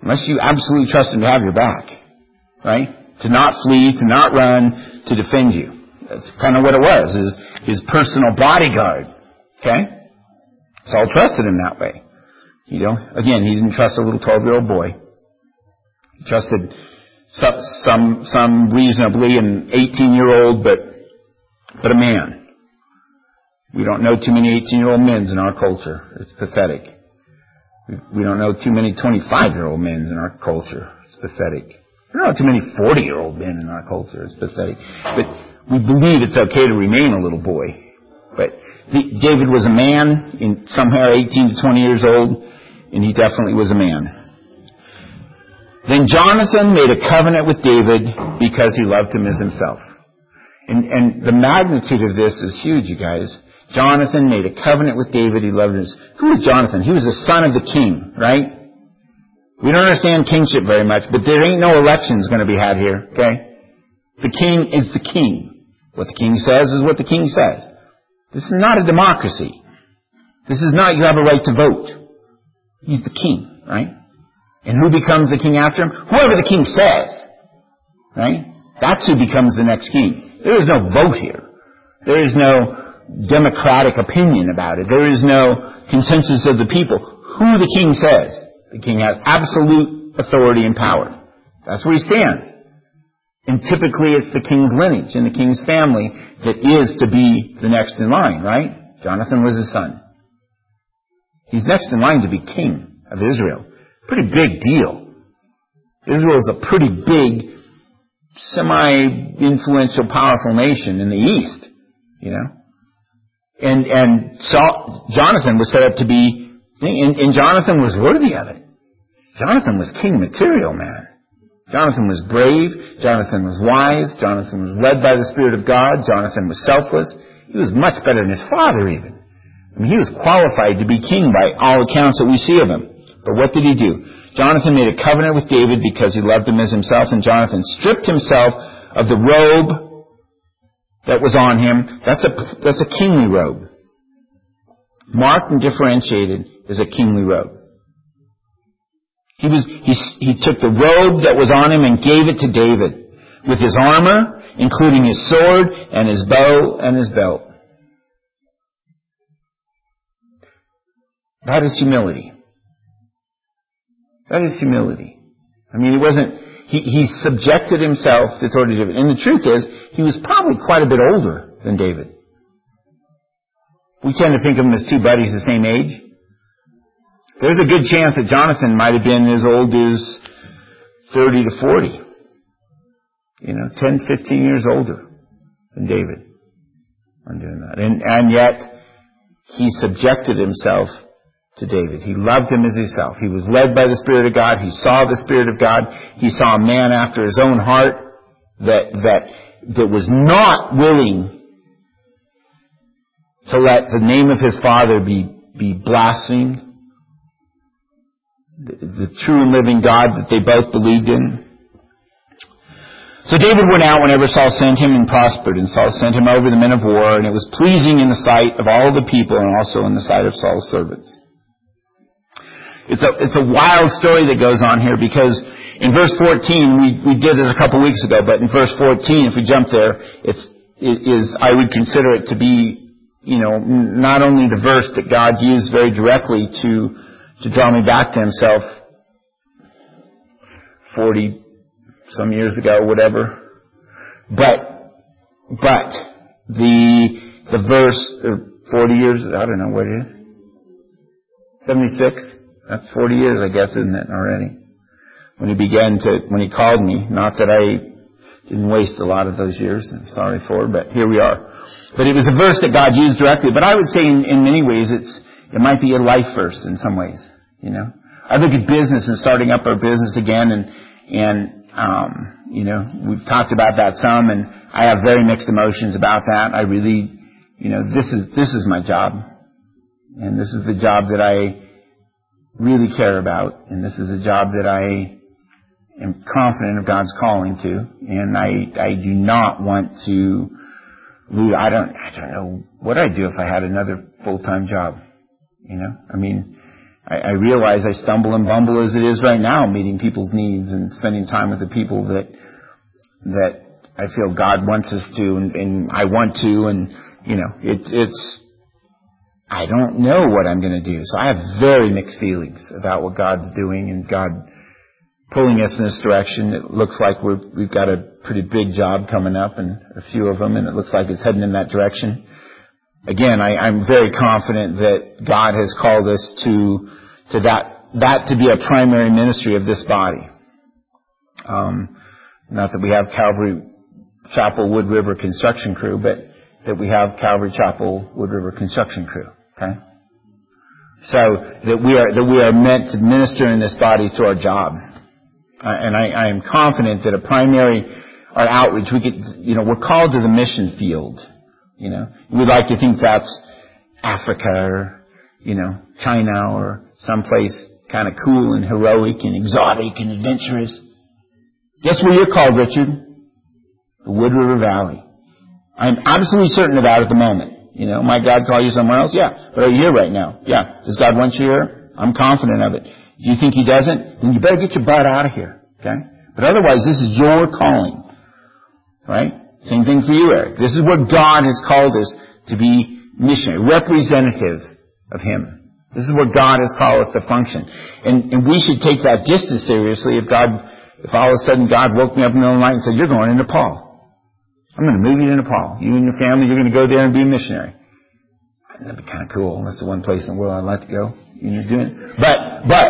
Unless you absolutely trust him to have your back. Right? To not flee, to not run, to defend you. That's kind of what it was, his, his personal bodyguard. Okay? Saul trusted him that way. You know, again, he didn't trust a little twelve-year-old boy. He trusted some, some, some reasonably an eighteen-year-old, but, but a man. We don't know too many eighteen-year-old men in our culture. It's pathetic. We, we don't know too many twenty-five-year-old men in our culture. It's pathetic. We don't know too many forty-year-old men in our culture. It's pathetic. But we believe it's okay to remain a little boy. But the, David was a man, in somewhere eighteen to twenty years old, and he definitely was a man. Then Jonathan made a covenant with David because he loved him as himself. And, and the magnitude of this is huge, you guys. Jonathan made a covenant with David. He loved him. Who was Jonathan? He was the son of the king, right? We don't understand kingship very much, but there ain't no elections going to be had here, okay? The king is the king. What the king says is what the king says. This is not a democracy. This is not you have a right to vote. He's the king, right? And who becomes the king after him? Whoever the king says, right? That's who becomes the next king. There is no vote here. There is no democratic opinion about it. There is no consensus of the people. Who the king says. The king has absolute authority and power. That's where he stands. And typically it's the king's lineage and the king's family that is to be the next in line, right? Jonathan was his son. He's next in line to be king of Israel. Pretty big deal. Israel is a pretty big, semi-influential, powerful nation in the East, you know. And and Saul, Jonathan was set up to be, and, and Jonathan was worthy of it. Jonathan was king material, man. Jonathan was brave. Jonathan was wise. Jonathan was led by the Spirit of God. Jonathan was selfless. He was much better than his father even. I mean, he was qualified to be king by all accounts that we see of him. But what did he do? Jonathan made a covenant with David because he loved him as himself, and Jonathan stripped himself of the robe that was on him. That's a, that's a kingly robe. Marked and differentiated is a kingly robe. He was, he, he took the robe that was on him and gave it to David with his armor, including his sword and his bow and his belt. That is humility. That is humility. I mean, it wasn't, he, he subjected himself to authority of David. And the truth is, he was probably quite a bit older than David. We tend to think of them as two buddies the same age. There's a good chance that Jonathan might have been as old as thirty to forty. You know, ten, fifteen years older than David on doing that. And, and yet, he subjected himself to David. He loved him as himself. He was led by the Spirit of God. He saw the Spirit of God. He saw a man after his own heart that, that, that was not willing to let the name of his father be, be blasphemed. The, the true and living God that they both believed in. So David went out whenever Saul sent him and prospered, and Saul sent him over the men of war, and it was pleasing in the sight of all the people and also in the sight of Saul's servants. It's a, it's a wild story that goes on here because in verse fourteen, we, we did this a couple weeks ago, but in verse fourteen, if we jump there, it's, it is, I would consider it to be, you know, not only the verse that God used very directly to, to draw me back to himself forty some years ago, whatever, but, but the, the verse, forty years, I don't know what it is, seventy-six? That's forty years, I guess, isn't it, already? When he began to, when he called me, not that I didn't waste a lot of those years, I'm sorry for, but here we are. But it was a verse that God used directly, but I would say in, in many ways it's, it might be a life verse in some ways, you know. I look at business and starting up our business again, and, and, um, you know, we've talked about that some, and I have very mixed emotions about that. I really, you know, this is, this is my job. And this is the job that I really care about, and this is a job that I am confident of God's calling to, and I I do not want to lose. I don't I don't know what I'd do if I had another full time job. You know, I mean, I, I realize I stumble and bumble as it is right now, meeting people's needs and spending time with the people that that I feel God wants us to, and, and I want to, and you know, it's it's. I don't know what I'm going to do, so I have very mixed feelings about what God's doing and God pulling us in this direction. It looks like we're, we've got a pretty big job coming up, and a few of them, and it looks like it's heading in that direction. Again, I, I'm very confident that God has called us to to that that to be a primary ministry of this body. Um, not that we have Calvary Chapel Wood River construction crew, but that we have Calvary Chapel Wood River construction crew. Okay, so that we are that we are meant to minister in this body through our jobs, uh, and I, I am confident that a primary our outreach we get you know we're called to the mission field. You know, we'd like to think that's Africa or, you know, China or someplace kind of cool and heroic and exotic and adventurous. Guess where you're called, Richard? The Wood River Valley. I'm absolutely certain of that at the moment. You know, might God call you somewhere else? Yeah. But are you here right now? Yeah. Does God want you here? I'm confident of it. Do you think He doesn't? Then you better get your butt out of here. Okay? But otherwise, this is your calling. Right? Same thing for you, Eric. This is where God has called us to be missionary, representatives of Him. This is where God has called us to function. And, and we should take that just as seriously if God, if all of a sudden God woke me up in the middle of the night and said, you're going to Nepal. I'm going to move you to Nepal. You and your family, you're going to go there and be a missionary. That'd be kind of cool. That's the one place in the world I'd like to go. You're doing it. But, but,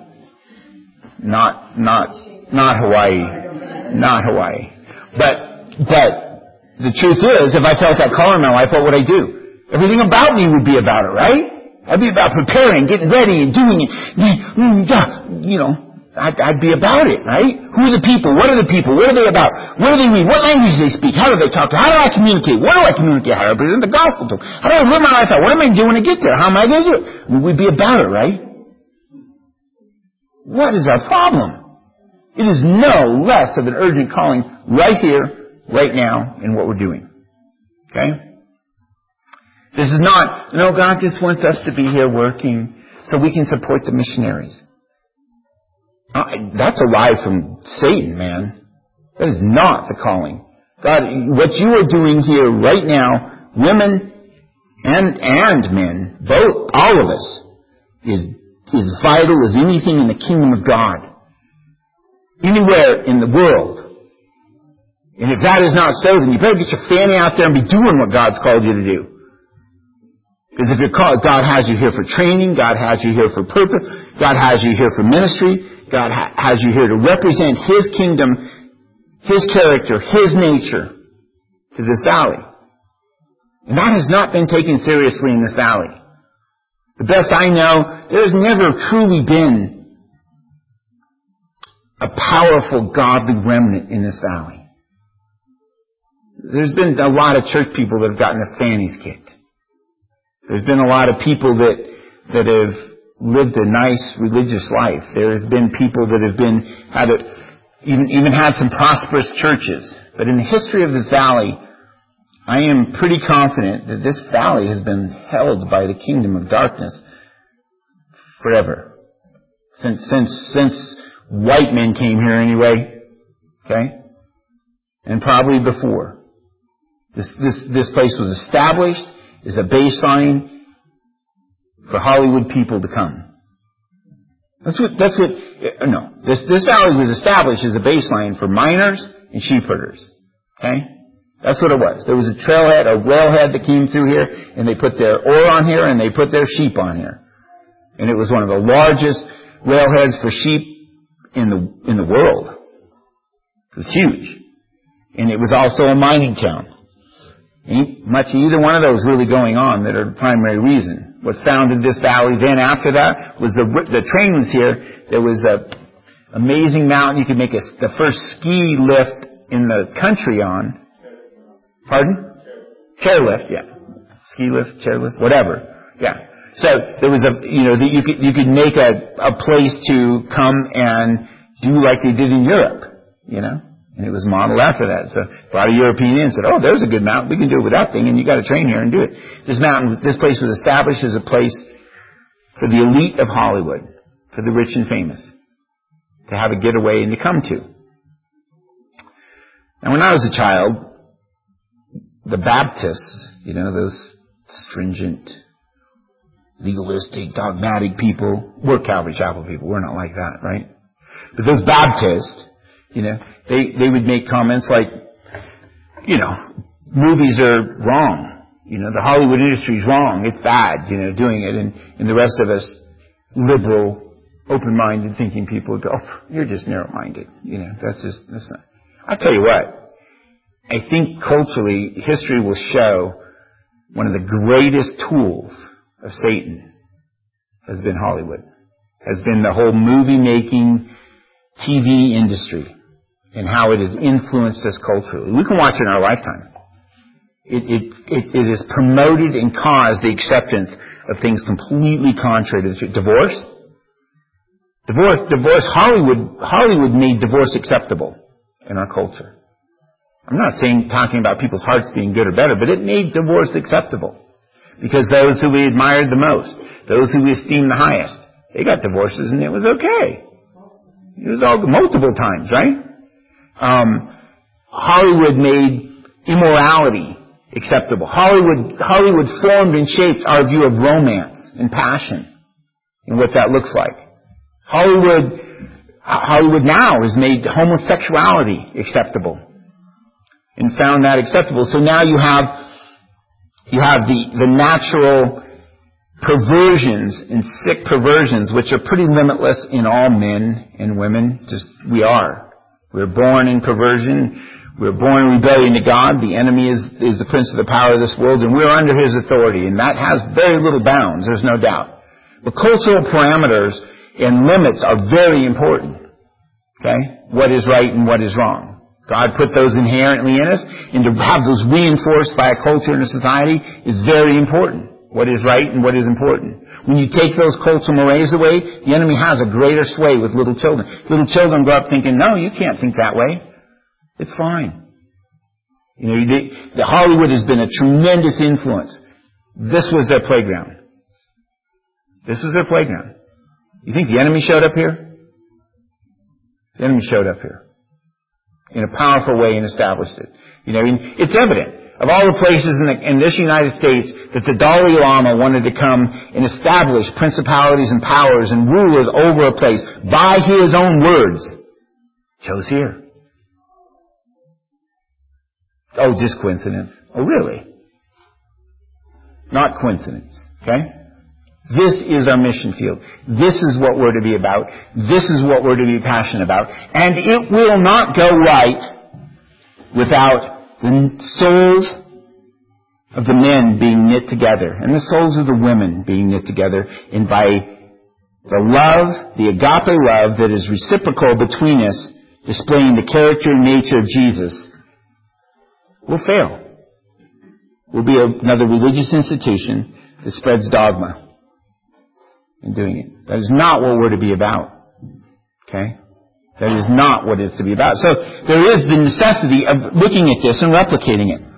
not, not, not Hawaii. Not Hawaii. But, but, the truth is, if I felt that call in my life, what would I do? Everything about me would be about it, right? I'd be about preparing, getting ready, and doing it. You know, I'd, I'd be about it, right? Who are the people? What are the people? What are they about? What do they read? What language do they speak? How do they talk to? How do I communicate? What do I communicate? How do I present the gospel to them? How do I live my life out? What am I doing to get there? How am I going to do it? I mean, we'd be about it, right? What is our problem? It is no less of an urgent calling right here, right now, in what we're doing. Okay? This is not, no, God just wants us to be here working so we can support the missionaries. Uh, that's a lie from Satan, man. That is not the calling. God, what you are doing here right now, women and and men, both, all of us, is is vital as anything in the kingdom of God. Anywhere in the world. And if that is not so, then you better get your fanny out there and be doing what God's called you to do. Because if you're called, God has you here for training, God has you here for purpose, God has you here for ministry, God ha- has you here to represent His kingdom, His character, His nature to this valley. And that has not been taken seriously in this valley. The best I know, there's never truly been a powerful, godly remnant in this valley. There's been a lot of church people that have gotten their fannies kicked. There's been a lot of people that that have lived a nice religious life. There's been people that have been had a, even even had some prosperous churches. But in the history of this valley, I am pretty confident that this valley has been held by the kingdom of darkness forever. Since since since white men came here anyway. Okay? And probably before. This, this, this place was established as a baseline for Hollywood people to come. That's what, that's what, no. This, this valley was established as a baseline for miners and sheep herders. Okay? That's what it was. There was a trailhead, a railhead that came through here, and they put their ore on here, and they put their sheep on here. And it was one of the largest railheads for sheep in the, in the world. It was huge. And it was also a mining town. Ain't much of either one of those really going on that are the primary reason. What founded this valley then after that was the the train was here. There was a amazing mountain you could make a, the first ski lift in the country on. Pardon? Chairlift, yeah. Ski lift, chairlift, whatever. Yeah. So there was a, you know, the, you could you could make a a place to come and do like they did in Europe, you know. And it was modeled after that. So a lot of Europeans said, oh, there's a good mountain. We can do it with that thing, and you got to train here and do it. This mountain, this place was established as a place for the elite of Hollywood, for the rich and famous, to have a getaway and to come to. And when I was a child, the Baptists, you know, those stringent, legalistic, dogmatic people, we're Calvary Chapel people, we're not like that, right? But those Baptists, you know, they, they would make comments like, you know, movies are wrong. You know, the Hollywood industry is wrong. It's bad, you know, doing it. And, and the rest of us, liberal, open-minded, thinking people would go, oh, you're just narrow-minded. You know, that's just, that's not. I'll tell you what. I think culturally, history will show one of the greatest tools of Satan has been Hollywood. Has been the whole movie-making T V industry and how it has influenced us culturally. We can watch it in our lifetime. It, it, it, it has promoted and caused the acceptance of things completely contrary to the truth. Divorce? Divorce, divorce, Hollywood, Hollywood made divorce acceptable in our culture. I'm not saying, talking about people's hearts being good or better, but it made divorce acceptable. Because those who we admired the most, those who we esteemed the highest, they got divorces and it was okay. It was all, multiple times, right? Um, Hollywood made immorality acceptable. Hollywood, Hollywood formed and shaped our view of romance and passion and what that looks like. Hollywood, Hollywood now has made homosexuality acceptable and found that acceptable. So now you have, you have the, the natural perversions and sick perversions, which are pretty limitless in all men and women. Just, we are. We're born in perversion. We're born in rebellion to God. The enemy is, is the prince of the power of this world, and we're under his authority. And that has very little bounds, there's no doubt. But cultural parameters and limits are very important. Okay? What is right and what is wrong. God put those inherently in us, and to have those reinforced by a culture and a society is very important. What is right and what is important. When you take those cultural mores away, the enemy has a greater sway with little children. Little children grow up thinking, no, you can't think that way. It's fine. You know, the, the Hollywood has been a tremendous influence. This was their playground. This was their playground. You think the enemy showed up here? The enemy showed up here in a powerful way and established it. You know, it's evident of all the places in, the, in this United States that the Dalai Lama wanted to come and establish principalities and powers and rulers over a place by his own words. Chose here. Oh, just coincidence. Oh, really? Not coincidence. Okay? This is our mission field. This is what we're to be about. This is what we're to be passionate about. And it will not go right without the souls of the men being knit together and the souls of the women being knit together, and by the love, the agape love that is reciprocal between us, displaying the character and nature of Jesus, we'll fail. We'll be another religious institution that spreads dogma in doing it. That is not what we're to be about. Okay? That is not what it's to be about. So there is the necessity of looking at this and replicating it.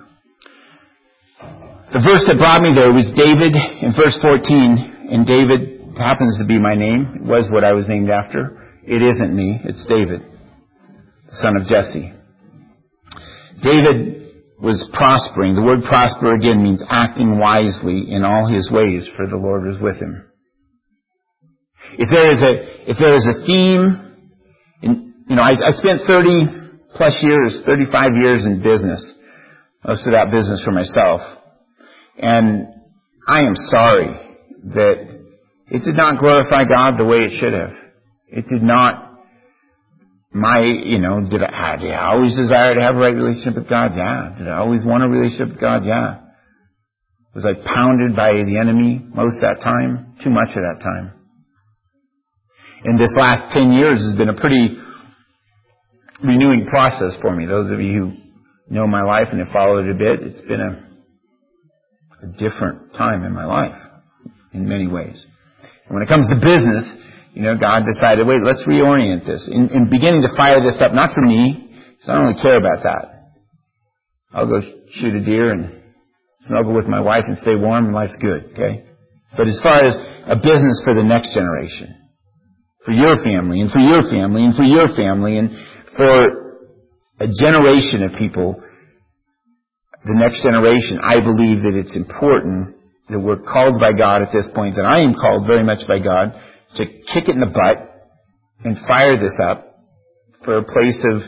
The verse that brought me there was David in verse fourteen, and David happens to be my name. It was what I was named after. It isn't me. It's David, the son of Jesse. David was prospering. The word prosper again means acting wisely in all his ways, for the Lord was with him. If there is a, if there is a theme, in, you know, I, I spent thirty plus years, thirty-five years in business. Most of that business for myself. And I am sorry that it did not glorify God the way it should have. It did not. My, you know, did I, did I always desire to have a right relationship with God? Yeah. Did I always want a relationship with God? Yeah. Was I pounded by the enemy most of that time? Too much of that time. And this last ten years has been a pretty renewing process for me. Those of you who know my life and have followed it a bit, it's been a, a different time in my life in many ways. And when it comes to business, you know, God decided, wait, let's reorient this. In, in beginning to fire this up, not for me, because I don't really care about that. I'll go shoot a deer and snuggle with my wife and stay warm, and life's good, okay? but as far as a business for the next generation, for your family, and for your family, and for your family, and for a generation of people, the next generation, I believe that it's important that we're called by God at this point, that I am called very much by God, to kick it in the butt and fire this up for a place of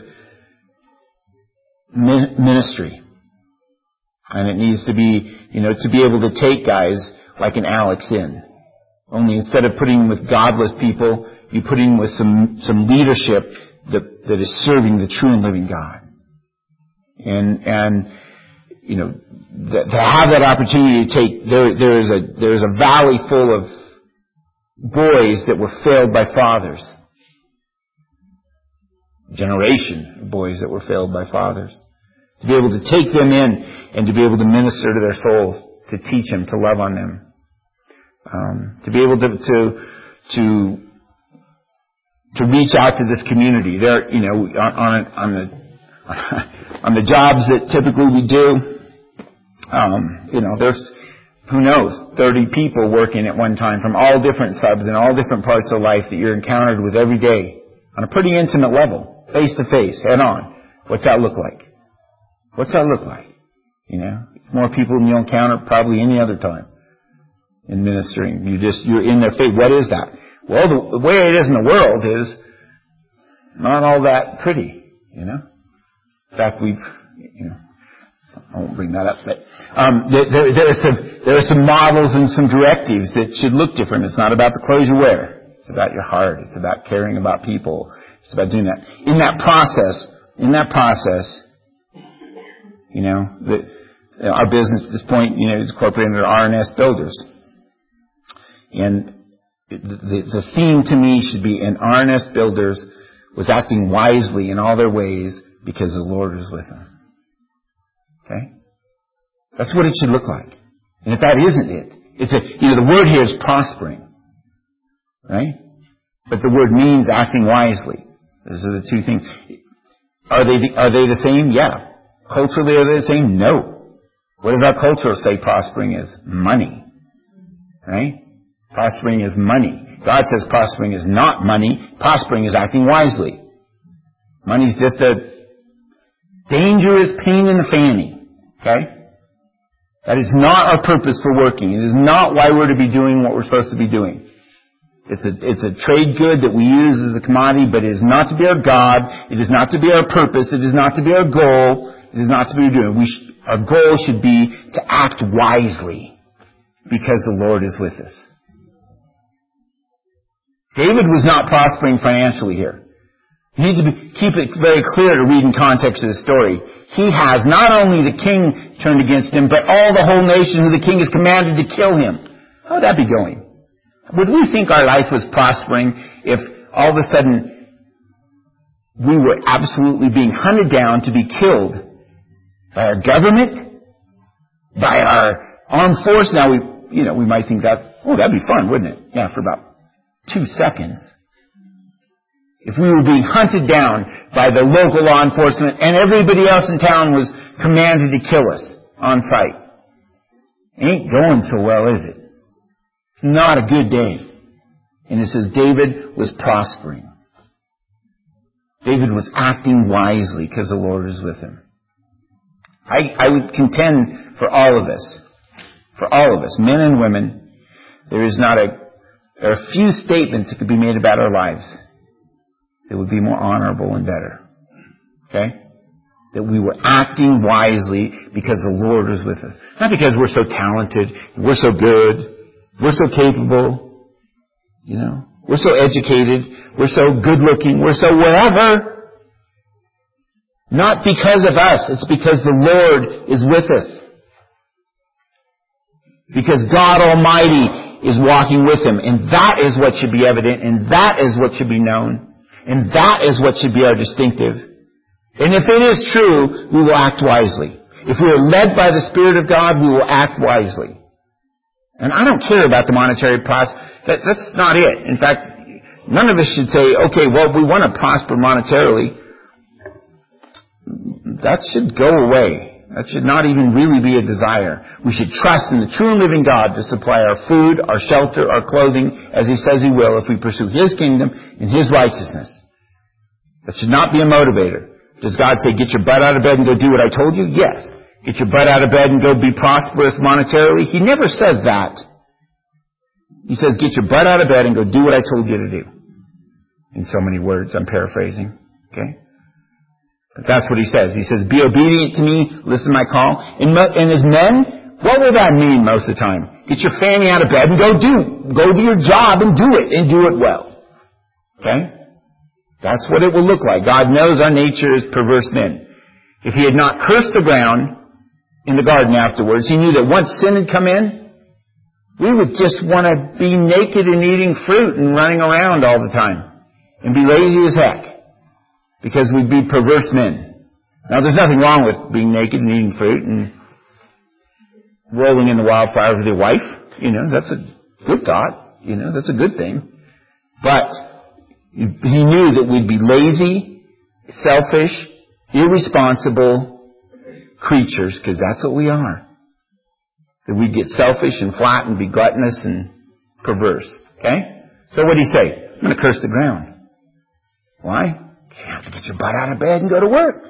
ministry. And it needs to be, you know, to be able to take guys like an Alex in. Only instead of putting with godless people, you put in with some, some leadership that, that is serving the true and living God. And, and, you know, th- to have that opportunity to take, there, there is a, there is a valley full of boys that were failed by fathers. Generation of boys that were failed by fathers. To be able to take them in and to be able to minister to their souls, to teach them, to love on them. Um, to be able to, to, to, to reach out to this community. There, you know, on, on, on the, on the jobs that typically we do, um, you know, there's, who knows, thirty people working at one time from all different subs and all different parts of life that you're encountered with every day on a pretty intimate level, face to face, head on. What's that look like? What's that look like? You know, it's more people than you'll encounter probably any other time in ministering. You just, you're in their face. What is that? Well, the, the way it is in the world is not all that pretty, you know. In fact, we've, you know, I won't bring that up, but um, there, there, there are some there are some models and some directives that should look different. It's not about the clothes you wear. It's about your heart. It's about caring about people. It's about doing that. In that process, in that process, you know, the, you know, our business at this point, you know, is incorporated under R and S Builders, and the, the, the theme to me should be, and R and S Builders was acting wisely in all their ways because the Lord was with them. Okay? That's what it should look like. And if that isn't it, it's a, you know, the word here is prospering. Right? But the word means acting wisely. Those are the two things. Are they, are they the same? Yeah. Culturally, are they the same? No. What does our culture say prospering is? Money. Right? Prospering is money. God says prospering is not money. Prospering is acting wisely. Money's just a dangerous pain in the fanny. Okay? That is not our purpose for working. It is not why we're to be doing what we're supposed to be doing. It's a, it's a trade good that we use as a commodity, but it is not to be our God. It is not to be our purpose. It is not to be our goal. It is not to be doing. We sh- our goal should be to act wisely because the Lord is with us. David was not prospering financially here. You need to be, keep it very clear to read in context of the story. He has not only the king turned against him, but all the whole nation who the king has commanded to kill him. How would that be going? Would we think our life was prospering if all of a sudden we were absolutely being hunted down to be killed by our government, by our armed force? Now we, you know, we might think that, oh, that'd be fun, wouldn't it? Yeah, for about two seconds. If we were being hunted down by the local law enforcement and everybody else in town was commanded to kill us on sight. Ain't going so well, is it? Not a good day. And it says David was prospering. David was acting wisely because the Lord was with him. I, I would contend for all of us, for all of us, men and women, there is not a, there are few statements that could be made about our lives that would be more honorable and better. Okay? That we were acting wisely because the Lord was with us. Not because we're so talented, we're so good, we're so capable, you know, we're so educated, we're so good looking, we're so whatever. Not because of us, it's because the Lord is with us. Because God Almighty is walking with him. And that is what should be evident, and that is what should be known. And that is what should be our distinctive. And if it is true, we will act wisely. If we are led by the Spirit of God, we will act wisely. And I don't care about the monetary process. That, that's not it. In fact, none of us should say, okay, well, we want to prosper monetarily. That should go away. That should not even really be a desire. We should trust in the true and living God to supply our food, our shelter, our clothing, as He says He will, if we pursue His kingdom and His righteousness. That should not be a motivator. Does God say, get your butt out of bed and go do what I told you? Yes. Get your butt out of bed and go be prosperous monetarily? He never says that. He says, get your butt out of bed and go do what I told you to do. In so many words, I'm paraphrasing. Okay? But that's what He says. He says, be obedient to me, listen to my call. And, and as men, what will that mean most of the time? Get your family out of bed and go do. Go to your job and do it, and do it well. Okay? That's what it will look like. God knows our nature is perverse men. If He had not cursed the ground in the garden afterwards, He knew that once sin had come in, we would just want to be naked and eating fruit and running around all the time. And be lazy as heck. Because we'd be perverse men. Now, there's nothing wrong with being naked and eating fruit and rolling in the wildfire with your wife. You know, that's a good thought. You know, that's a good thing. But He knew that we'd be lazy, selfish, irresponsible creatures, because that's what we are. That we'd get selfish and flat and be gluttonous and perverse. Okay? So what did He say? I'm going to curse the ground. Why? You have to get your butt out of bed and go to work.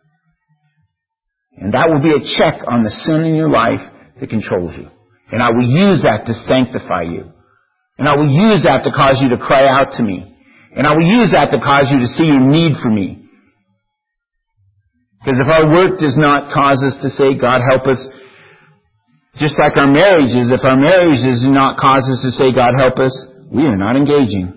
And that will be a check on the sin in your life that controls you. And I will use that to sanctify you. And I will use that to cause you to cry out to me. And I will use that to cause you to see your need for me. Because if our work does not cause us to say, God help us, just like our marriages, if our marriages do not cause us to say, God help us, we are not engaging.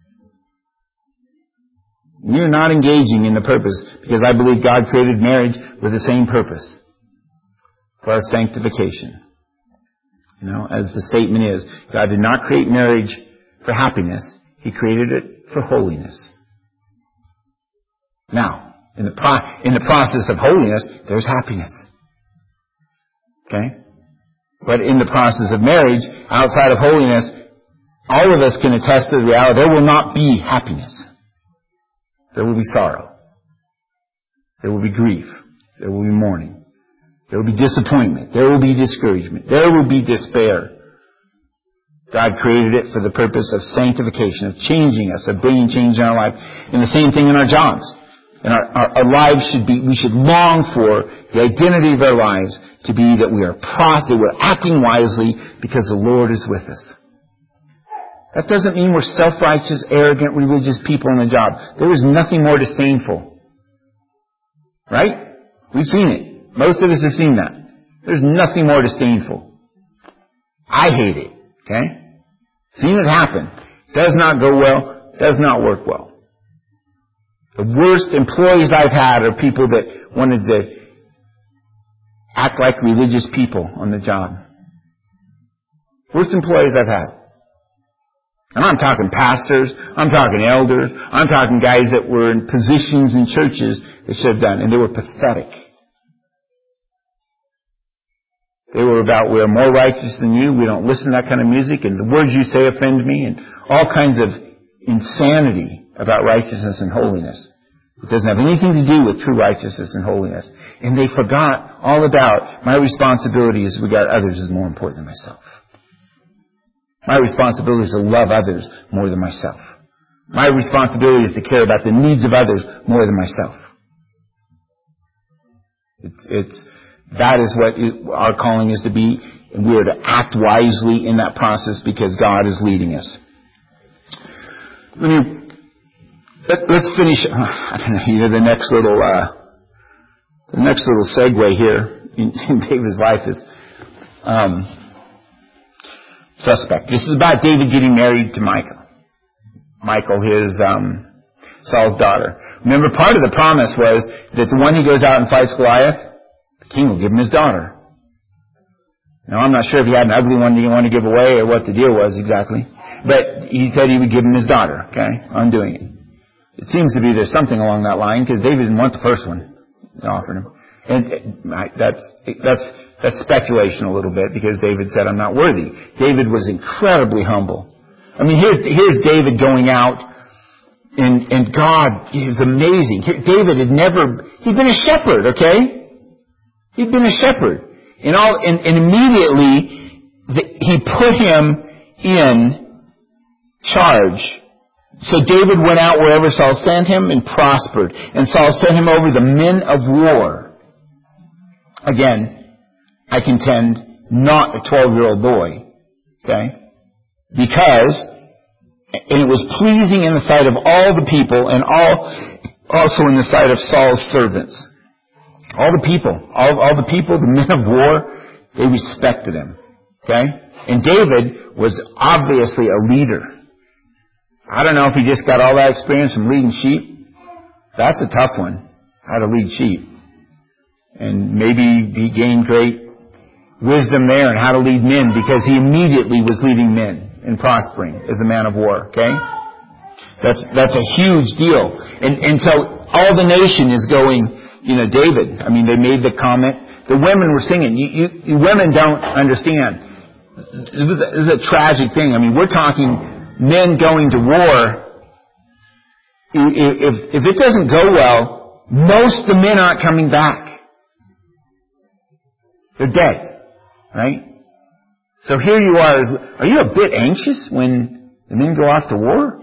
We are not engaging in the purpose, because I believe God created marriage with the same purpose. For our sanctification. You know, as the statement is, God did not create marriage for happiness. He created it for holiness. Now, in the pro- in the process of holiness, there's happiness. Okay? But in the process of marriage, outside of holiness, all of us can attest to the reality there will not be happiness. There will be sorrow. There will be grief. There will be mourning. There will be disappointment. There will be discouragement. There will be despair. God created it for the purpose of sanctification, of changing us, of bringing change in our life. And the same thing in our jobs. And our, our, our lives should be, we should long for the identity of our lives to be that we are pro- that we're acting wisely because the Lord is with us. That doesn't mean we're self-righteous, arrogant, religious people in the job. There is nothing more disdainful. Right? We've seen it. Most of us have seen that. There's nothing more disdainful. I hate it. Okay? Seen it happen. Does not go well. Does not work well. The worst employees I've had are people that wanted to act like religious people on the job. Worst employees I've had. And I'm talking pastors, I'm talking elders, I'm talking guys that were in positions in churches that should have done, and they were pathetic. They were about, we are more righteous than you, we don't listen to that kind of music, and the words you say offend me, and all kinds of insanity about righteousness and holiness. It doesn't have anything to do with true righteousness and holiness. And they forgot all about my responsibility is to regard others as more important than myself. My responsibility is to love others more than myself. My responsibility is to care about the needs of others more than myself. It's, it's, that is what it, our calling is to be, and we are to act wisely in that process because God is leading us. Let me, let, let's finish, I don't know, you know, the next little, uh, the next little segue here in, in David's life is, um, suspect. This is about David getting married to Michal. Michal, his um, Saul's daughter. Remember, part of the promise was that the one who goes out and fights Goliath, the king will give him his daughter. Now, I'm not sure if he had an ugly one he didn't want to give away or what the deal was exactly. But he said he would give him his daughter, okay, on doing it. It seems to be there's something along that line because David didn't want the first one they offered him. And that's, that's, that's speculation a little bit because David said, I'm not worthy. David was incredibly humble. I mean, here's, here's David going out and, and God, he was amazing. David had never, he'd been a shepherd, okay? He'd been a shepherd. And, all, and, and immediately, the, he put him in charge. So David went out wherever Saul sent him and prospered. And Saul sent him over the men of war. Again, I contend, not a twelve-year-old boy. Okay? Because, and it was pleasing in the sight of all the people and all, also in the sight of Saul's servants. All the people, all, all the people, the men of war, they respected him. Okay? And David was obviously a leader. I don't know if he just got all that experience from leading sheep. That's a tough one, how to lead sheep. And maybe he gained great wisdom there on how to lead men because he immediately was leading men and prospering as a man of war. Okay? That's, that's a huge deal. And, and so all the nation is going, you know, David, I mean, they made the comment. The women were singing. You, you, you women don't understand. This is a tragic thing. I mean, we're talking men going to war. If, if it doesn't go well, most of the men aren't coming back. They're dead. Right? So here you are. Are you a bit anxious when the men go off to war?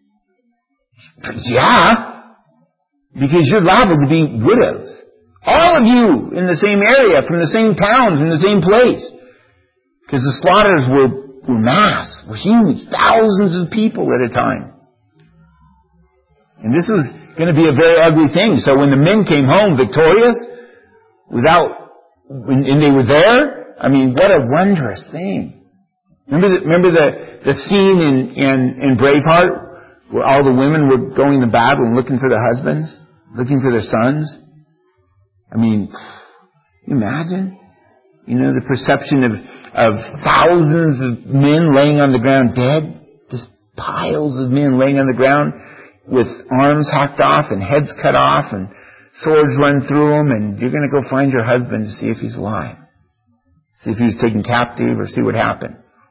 Yeah. Because you're liable to be widows. All of you in the same area, from the same towns, in the same place. Because the slaughters were, were mass, were huge, thousands of people at a time. And this was going to be a very ugly thing. So when the men came home victorious, without, when, and they were there, I mean, what a wondrous thing. Remember the, remember the, the scene in, in, in Braveheart, where all the women were going to battle and looking for their husbands? Looking for their sons? I mean, can you imagine? You know, the perception of, of thousands of men laying on the ground dead. Just piles of men laying on the ground with arms hacked off and heads cut off and swords run through them, and you're going to go find your husband to see if he's alive. See if he was taken captive or see what happened.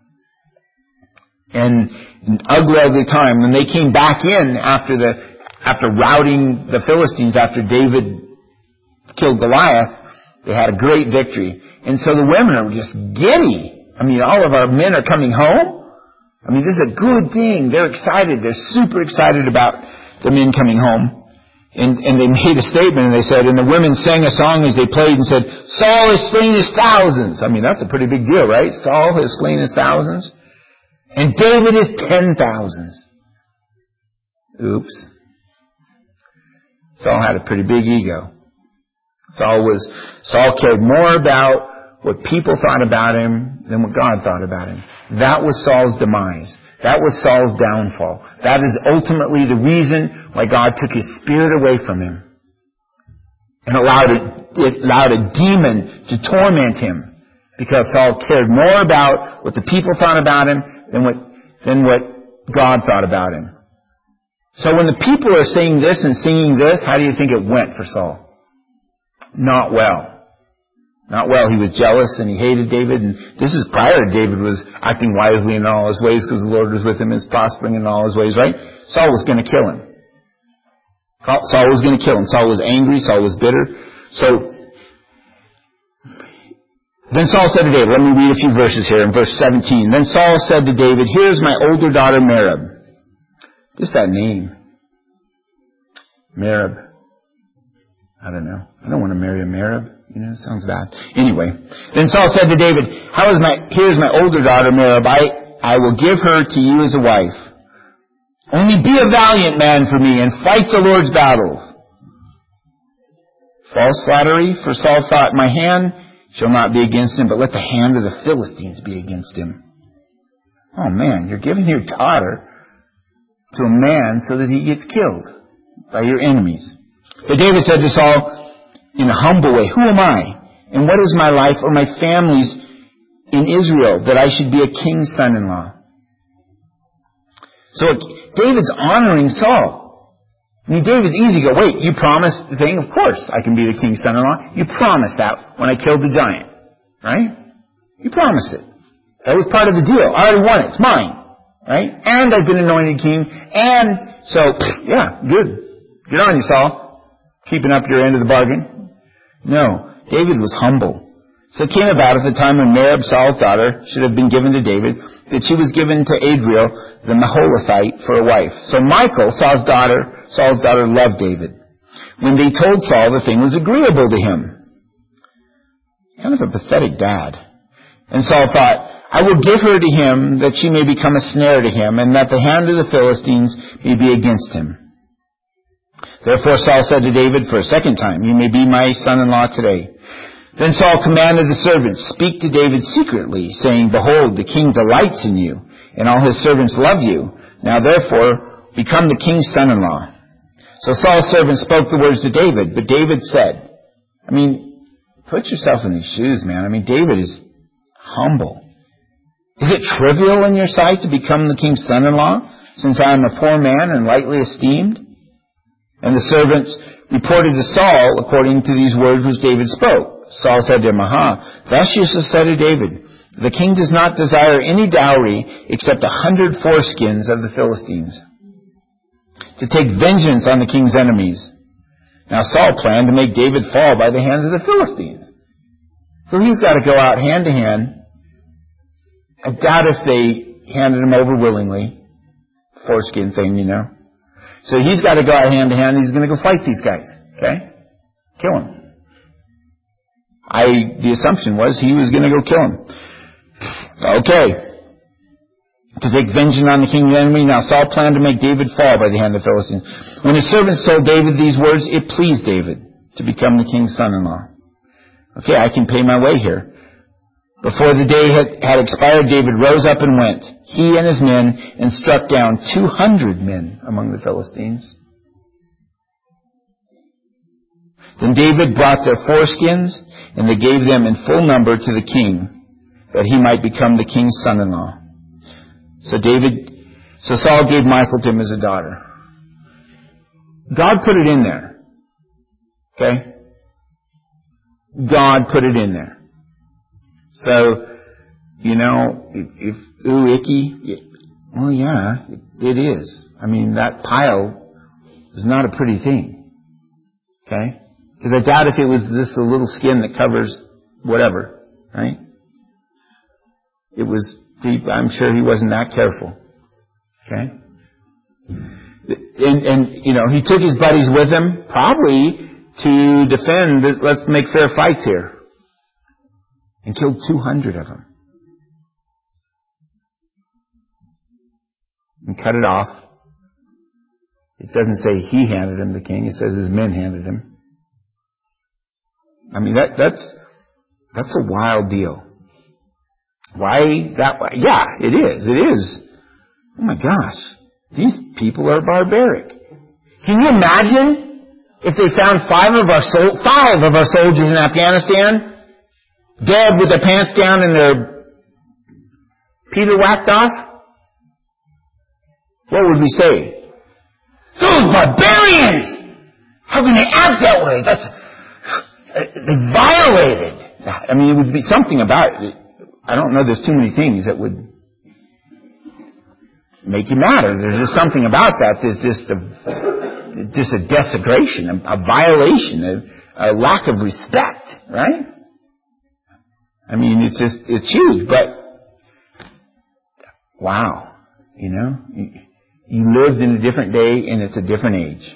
And an ugly, ugly time. When they came back in after the After routing the Philistines, after David killed Goliath, they had a great victory. And so the women are just giddy. I mean, all of our men are coming home. I mean, this is a good thing. They're excited. They're super excited about the men coming home. And, and they made a statement and they said, and the women sang a song as they played and said, Saul has slain his thousands. I mean, that's a pretty big deal, right? Saul has slain his thousands. And David is ten thousands. Oops. Saul had a pretty big ego. Saul was, Saul cared more about what people thought about him than what God thought about him. That was Saul's demise. That was Saul's downfall. That is ultimately the reason why God took his spirit away from him and allowed it, it allowed a demon to torment him, because Saul cared more about what the people thought about him than what, than what God thought about him. So when the people are saying this and singing this, how do you think it went for Saul? Not well. Not well. He was jealous and he hated David. And this is prior to David was acting wisely in all his ways because the Lord was with him and was prospering in all his ways, right? Saul was going to kill him. Saul was going to kill him. Saul was angry. Saul was bitter. So then Saul said to David, let me read a few verses here in verse seventeen. Then Saul said to David, here's my older daughter Merab. Just that name. Merab. I don't know. I don't want to marry a Merab. You know, it sounds bad. Anyway. Then Saul said to David, How is my, here's my older daughter Merab. I, I will give her to you as a wife. Only be a valiant man for me and fight the Lord's battles. False flattery, for Saul thought, my hand shall not be against him, but let the hand of the Philistines be against him. Oh man, you're giving your daughter to a man so that he gets killed by your enemies. But David said to Saul in a humble way, who am I? And what is my life or my family's in Israel that I should be a king's son-in-law? So David's honoring Saul. I mean, David's easy to go, wait, you promised the thing? Of course I can be the king's son-in-law. You promised that when I killed the giant. Right? You promised it. That was part of the deal. I already won it. It's mine. Right? And I've been anointed king. And so, yeah, good. Good on you, Saul. Keeping up your end of the bargain. No. David was humble. So it came about at the time when Merab, Saul's daughter, should have been given to David, that she was given to Adriel, the Maholathite, for a wife. So Michal, Saul's daughter, Saul's daughter loved David. When they told Saul, the thing was agreeable to him. Kind of a pathetic dad. And Saul thought, I will give her to him that she may become a snare to him, and that the hand of the Philistines may be against him. Therefore Saul said to David for a second time, you may be my son-in-law today. Then Saul commanded the servants, speak to David secretly, saying, behold, the king delights in you, and all his servants love you. Now therefore, become the king's son-in-law. So Saul's servants spoke the words to David, but David said, I mean, put yourself in these shoes, man. I mean, David is humble. Is it trivial in your sight to become the king's son-in-law, since I am a poor man and lightly esteemed? And the servants reported to Saul according to these words which David spoke. Saul said to him, Aha, thus you shall say to David, the king does not desire any dowry except a hundred foreskins of the Philistines, to take vengeance on the king's enemies. Now Saul planned to make David fall by the hands of the Philistines. So he's got to go out hand to hand. I doubt if they handed him over willingly. Foreskin thing, you know. So he's got to go out hand to hand. He's going to go fight these guys. Okay? Kill him. I, the assumption was he was going to go kill him. Okay. To take vengeance on the king's enemy. Now Saul planned to make David fall by the hand of the Philistines. When his servants told David these words, it pleased David to become the king's son-in-law. Okay, I can pay my way here. Before the day had, had expired, David rose up and went, he and his men, and struck down two hundred men among the Philistines. Then David brought their foreskins, and they gave them in full number to the king, that he might become the king's son-in-law. So David, so Saul gave Michal to him as a daughter. God put it in there. Okay? God put it in there. So, you know, if, if ooh, icky, it, well, yeah, it, it is. I mean, that pile is not a pretty thing. Okay? Because I doubt if it was this little skin that covers whatever, right? It was deep. I'm sure he wasn't that careful. Okay? And, and, you know, he took his buddies with him, probably to defend, the, let's make fair fights here. And killed two hundred of them. And cut it off. It doesn't say he handed him the king. It says his men handed him. I mean, that, that's, that's a wild deal. Why that way? Yeah, it is. It is. Oh my gosh. These people are barbaric. Can you imagine if they found five of our sol- five of our soldiers in Afghanistan dead with their pants down and their Peter whacked off? What would we say? Those barbarians! How can they act that way? That's they violated that. I mean, it would be something about it. I don't know. There's too many things that would make you mad. There's just something about that. There's just a just a desecration, a, a violation, a, a lack of respect, right? I mean, it's just, it's huge, but wow, you know, you, you lived in a different day and it's a different age.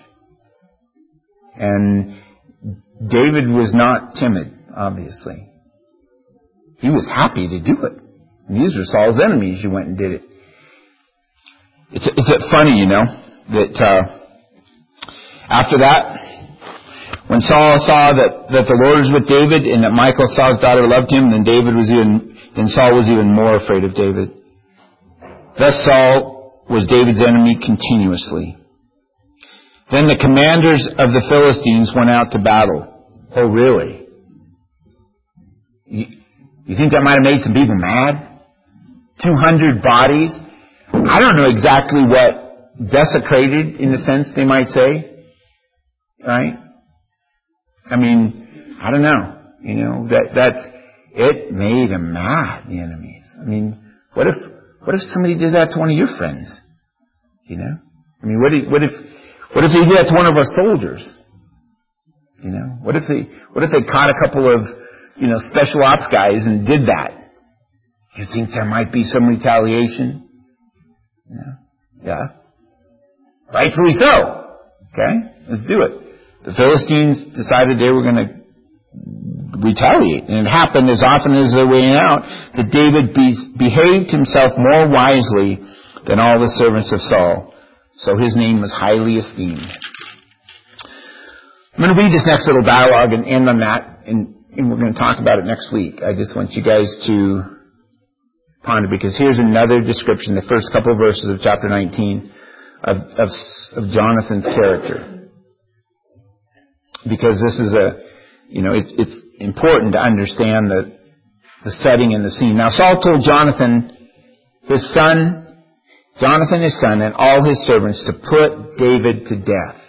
And David was not timid, obviously. He was happy to do it. These were Saul's enemies. You went and did it. It's, it's funny, you know, that, uh, after that, when Saul saw that, that the Lord was with David and that Michal, Saul's daughter, loved him, then David was even, then Saul was even more afraid of David. Thus Saul was David's enemy continuously. Then the commanders of the Philistines went out to battle. Oh, really? You, you think that might have made some people mad? two hundred bodies? I don't know exactly what desecrated, in a sense, they might say. Right? I mean, I don't know. You know, that that's it made them mad, the enemies. I mean, what if what if somebody did that to one of your friends? You know? I mean, what if what if what if they did that to one of our soldiers? You know, what if they, what if they caught a couple of, you know, special ops guys and did that? You think there might be some retaliation? Yeah. Yeah. Rightfully so. Okay? Let's do it. The Philistines decided they were going to retaliate. And it happened as often as they went out that David be, behaved himself more wisely than all the servants of Saul. So his name was highly esteemed. I'm going to read this next little dialogue and end on that, and, and we're going to talk about it next week. I just want you guys to ponder, because here's another description, the first couple of verses of chapter nineteen, of, of, of Jonathan's character. Because this is a, you know, it's, it's important to understand the, the setting and the scene. Now Saul told Jonathan, his son, Jonathan his son, and all his servants to put David to death.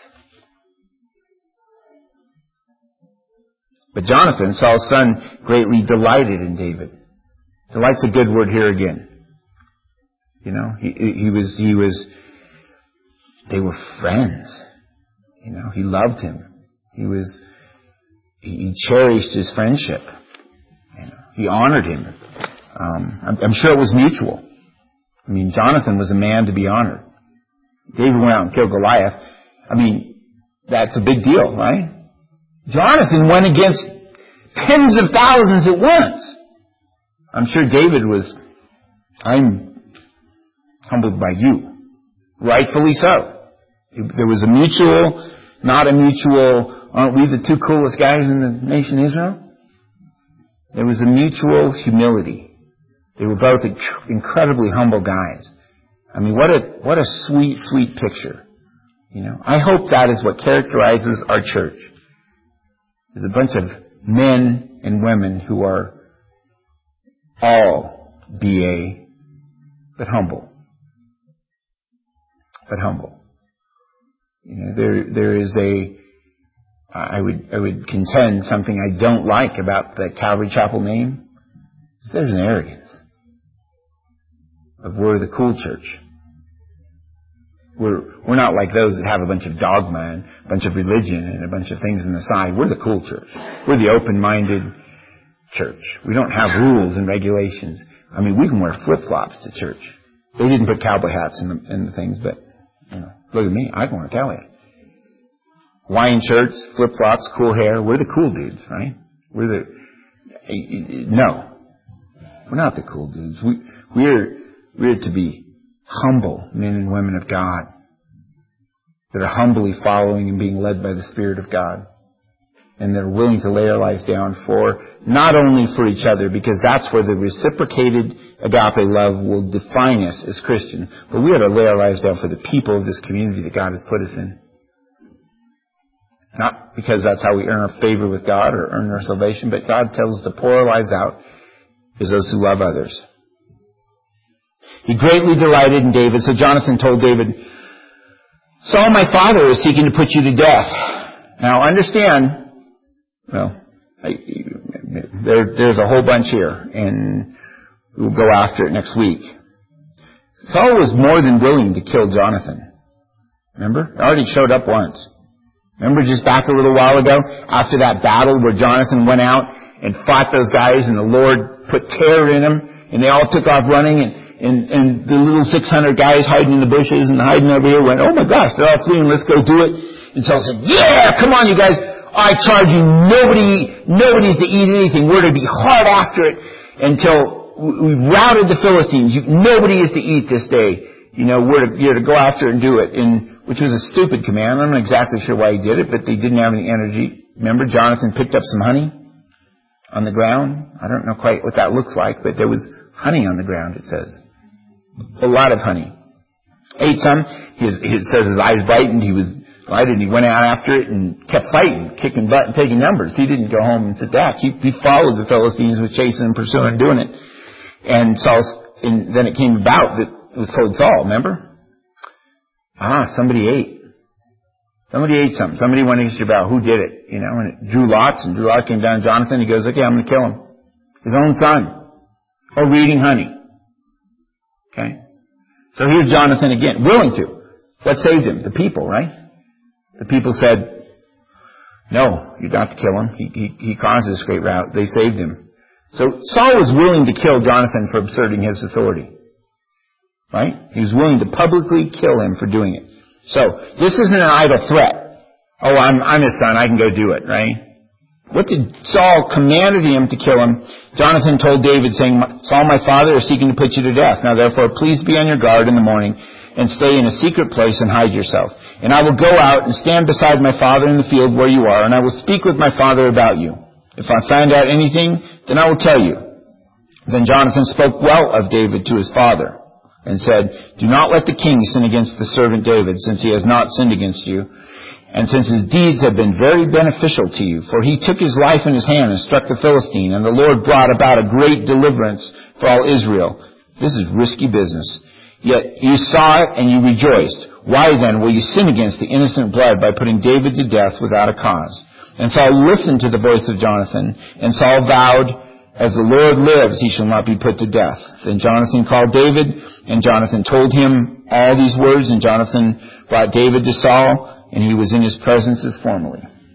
But Jonathan, Saul's son, greatly delighted in David. Delight's a good word here again. You know, he, he was, he was, they were friends. You know, he loved him. He was, he cherished his friendship. You know, he honored him. Um, I'm, I'm sure it was mutual. I mean, Jonathan was a man to be honored. David went out and killed Goliath. I mean, that's a big deal, right? Jonathan went against tens of thousands at once. I'm sure David was, I'm humbled by you. Rightfully so. There was a mutual, not a mutual, aren't we the two coolest guys in the nation Israel? There was a mutual humility. They were both incredibly humble guys. I mean, what a, what a sweet, sweet picture. You know, I hope that is what characterizes our church. There's a bunch of men and women who are all B A, but humble. But humble. You know, there, there is a, I would, I would contend something I don't like about the Calvary Chapel name is there's an arrogance of we're the cool church. We're, we're not like those that have a bunch of dogma and a bunch of religion and a bunch of things on the side. We're the cool church. We're the open-minded church. We don't have rules and regulations. I mean, we can wear flip-flops to church. They didn't put cowboy hats in the, in the things, but, you know, look at me. I can wear a cowboy hat. Hawaiian shirts, flip-flops, cool hair. We're the cool dudes, right? We're the... No. We're not the cool dudes. We, we're, we're to be humble men and women of God that are humbly following and being led by the Spirit of God, and they're willing to lay our lives down for, not only for each other, because that's where the reciprocated agape love will define us as Christians, but we ought to lay our lives down for the people of this community that God has put us in. Not because that's how we earn our favor with God or earn our salvation, but God tells us to pour our lives out as those who love others. He greatly delighted in David, so Jonathan told David, Saul, my father, is seeking to put you to death. Now, understand, well, I, there, there's a whole bunch here, and we'll go after it next week. Saul was more than willing to kill Jonathan. Remember? He already showed up once. Remember just back a little while ago, after that battle where Jonathan went out and fought those guys, and the Lord put terror in them, and they all took off running, and And, and the little six hundred guys hiding in the bushes and hiding over here went, oh my gosh, they're all fleeing, let's go do it. And Saul said, yeah, come on you guys, I charge you, nobody, nobody's to eat anything. We're to be hard after it until we've routed the Philistines. You, nobody is to eat this day. You know, we're to, you're to go after it and do it. And, which was a stupid command. I'm not exactly sure why he did it, but they didn't have any energy. Remember, Jonathan picked up some honey on the ground. I don't know quite what that looks like, but there was honey on the ground, it says. A lot of honey. Ate some. His, his says his eyes brightened. He was delighted. He went out after it and kept fighting, kicking butt and taking numbers. He didn't go home and sit back. He, he followed the Philistines with chasing and pursuing and doing it. And Saul, and then it came about that it was told Saul, remember? Ah, somebody ate. Somebody ate something. Somebody went against your bow. Who did it? You know, and it drew lots, and drew lots came down to Jonathan. He goes, okay, I'm going to kill him. His own son. Over eating honey. Okay? So here's Jonathan again, willing to. What saved him? The people, right? The people said, No, you're not to kill him. He, he, he caused this great rout. They saved him. So Saul was willing to kill Jonathan for asserting his authority. Right? He was willing to publicly kill him for doing it. So, this isn't an idle threat. Oh, I'm, I'm his son, I can go do it, right? What did Saul commanded him to kill him? Jonathan told David, saying, Saul, my father, is seeking to put you to death. Now therefore, please be on your guard in the morning, and stay in a secret place and hide yourself. And I will go out and stand beside my father in the field where you are, and I will speak with my father about you. If I find out anything, then I will tell you. Then Jonathan spoke well of David to his father, and said, do not let the king sin against the servant David, since he has not sinned against you, and since his deeds have been very beneficial to you. For he took his life in his hand and struck the Philistine, and the Lord brought about a great deliverance for all Israel. This is risky business. Yet you saw it and you rejoiced. Why then will you sin against the innocent blood by putting David to death without a cause? And Saul listened to the voice of Jonathan, and Saul vowed, as the Lord lives, he shall not be put to death. Then Jonathan called David, and Jonathan told him all these words, and Jonathan brought David to Saul, and he was in his presence as formerly.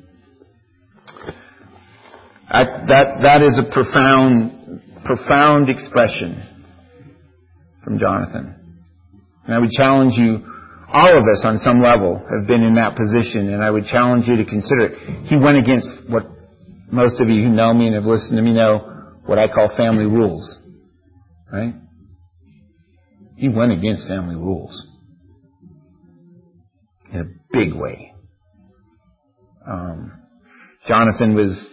That, that, that is a profound, profound expression from Jonathan. And I would challenge you, all of us on some level have been in that position, and I would challenge you to consider it. He went against what most of you who know me and have listened to me know, what I call family rules. Right? He went against family rules. In a big way. Um, Jonathan was...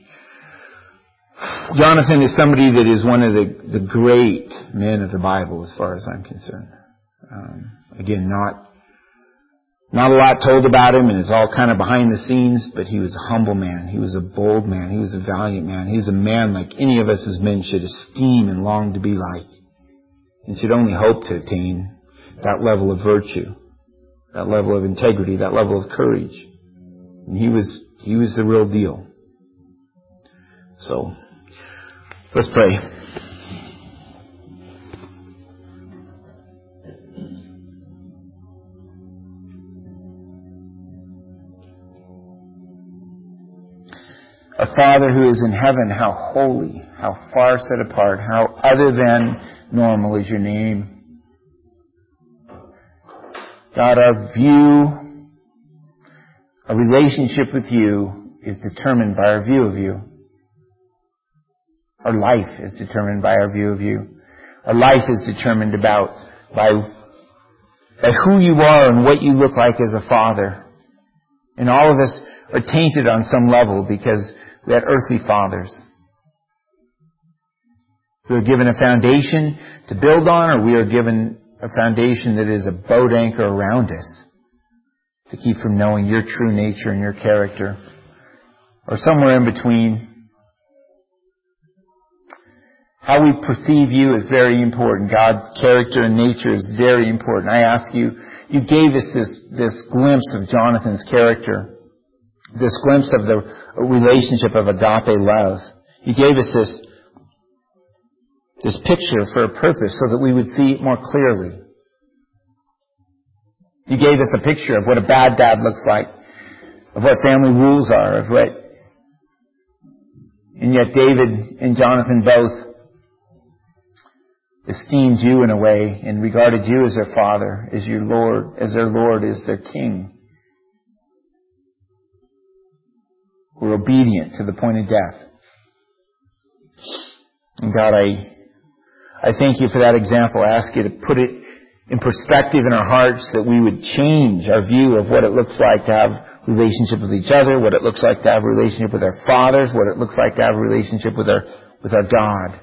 Jonathan is somebody that is one of the, the great men of the Bible as far as I'm concerned. Um, again, not not a lot told about him, and it's all kind of behind the scenes, but he was a humble man. He was a bold man. He was a valiant man. He was a man like any of us as men should esteem and long to be like, and should only hope to attain that level of virtue, that level of integrity, that level of courage. And he was he was the real deal. So, let's pray. Our Father who is in heaven, how holy, how far set apart, how other than normal is your name. God, our view, our relationship with you is determined by our view of you. Our life is determined by our view of you. Our life is determined about by, by who you are and what you look like as a father. And all of us are tainted on some level because we had earthly fathers. We are given a foundation to build on, or we are given a foundation that is a boat anchor around us to keep from knowing your true nature and your character, or somewhere in between. How we perceive you is very important. God's character and nature is very important. I ask you, you gave us this, this glimpse of Jonathan's character, this glimpse of the relationship of agape love. You gave us this, this picture for a purpose so that we would see it more clearly. You gave us a picture of what a bad dad looks like, of what family rules are, of what... And yet David and Jonathan both esteemed you in a way and regarded you as their father, as your Lord, as their Lord, as their King. Were obedient to the point of death. And God, I, I thank you for that example. I ask you to put it in perspective in our hearts, that we would change our view of what it looks like to have a relationship with each other, what it looks like to have a relationship with our fathers, what it looks like to have a relationship with our, with our God.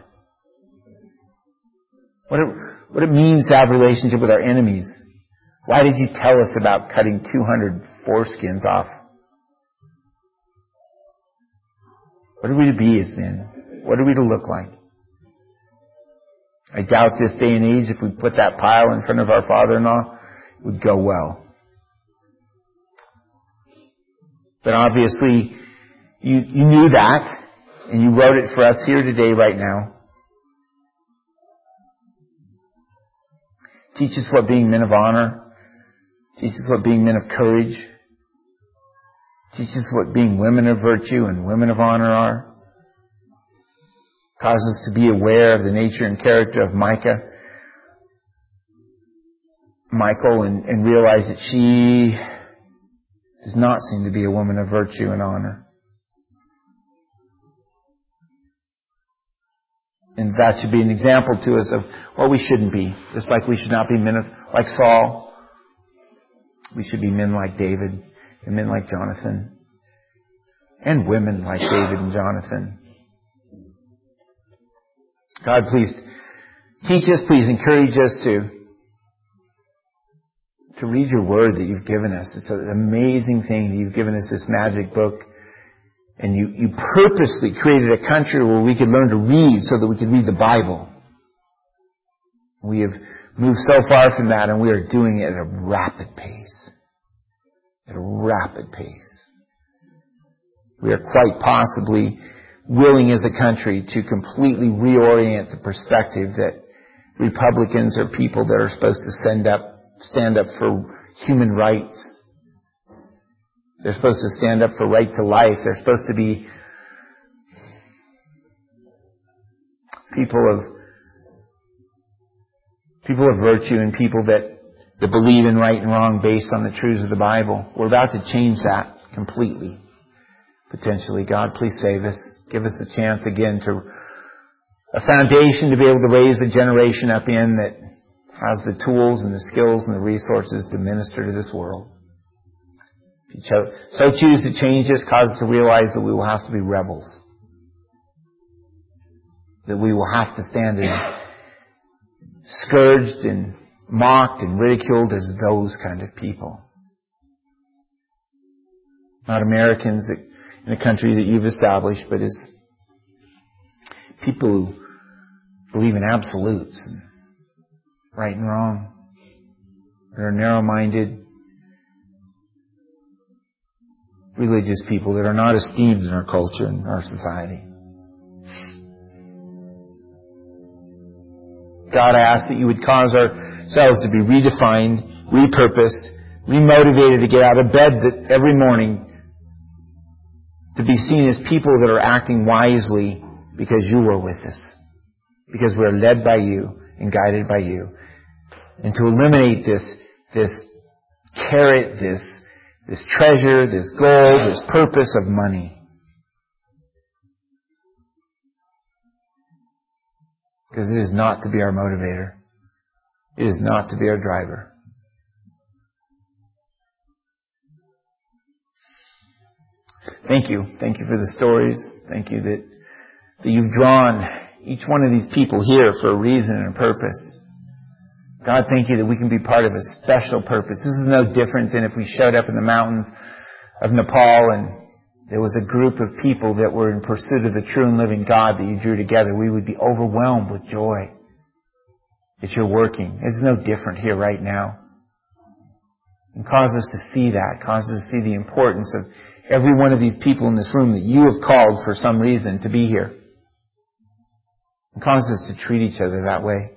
What it, what it means to have a relationship with our enemies. Why did you tell us about cutting two hundred foreskins off? What are we to be as men? What are we to look like? I doubt this day and age, if we put that pile in front of our father-in-law, it would go well. But obviously, you, you knew that, and you wrote it for us here today, right now. Teach us what being men of honor. Teach us what being men of courage. Teach us what being women of virtue and women of honor are. Cause us to be aware of the nature and character of Micah, Michael, and, and realize that she does not seem to be a woman of virtue and honor. And that should be an example to us of what we shouldn't be. Just like we should not be men of, like Saul. We should be men like David and men like Jonathan. And women like David and Jonathan. God, please teach us, please encourage us to, to read your word that you've given us. It's an amazing thing that you've given us this magic book. And you, you purposely created a country where we could learn to read so that we could read the Bible. We have moved so far from that, and we are doing it at a rapid pace. At a rapid pace. We are quite possibly willing as a country to completely reorient the perspective that Republicans are people that are supposed to stand up, stand up for human rights. They're supposed to stand up for right to life. They're supposed to be people of people of virtue and people that, that believe in right and wrong based on the truths of the Bible. We're about to change that completely. Potentially. God, please save us. Give us a chance again to a foundation to be able to raise a generation up in that has the tools and the skills and the resources to minister to this world. If you cho- so choose to change us, cause us to realize that we will have to be rebels. That we will have to stand and scourged and mocked and ridiculed as those kind of people. Not Americans in a country that you've established, but as people who believe in absolutes and right and wrong, that are narrow-minded, religious people that are not esteemed in our culture and our society. God, I ask that you would cause ourselves to be redefined, repurposed, remotivated to get out of bed that every morning, to be seen as people that are acting wisely because you are with us, because we are led by you and guided by you, and to eliminate this this carrot, this this treasure, this goal, this purpose of money. Because it is not to be our motivator. It is not to be our driver. Thank you. Thank you for the stories. Thank you that, that you've drawn each one of these people here for a reason and a purpose. God, thank you that we can be part of a special purpose. This is no different than if we showed up in the mountains of Nepal and there was a group of people that were in pursuit of the true and living God that you drew together. We would be overwhelmed with joy that you're working. It's no different here right now. And cause us to see that. Cause us to see the importance of every one of these people in this room that you have called for some reason to be here. And cause us to treat each other that way.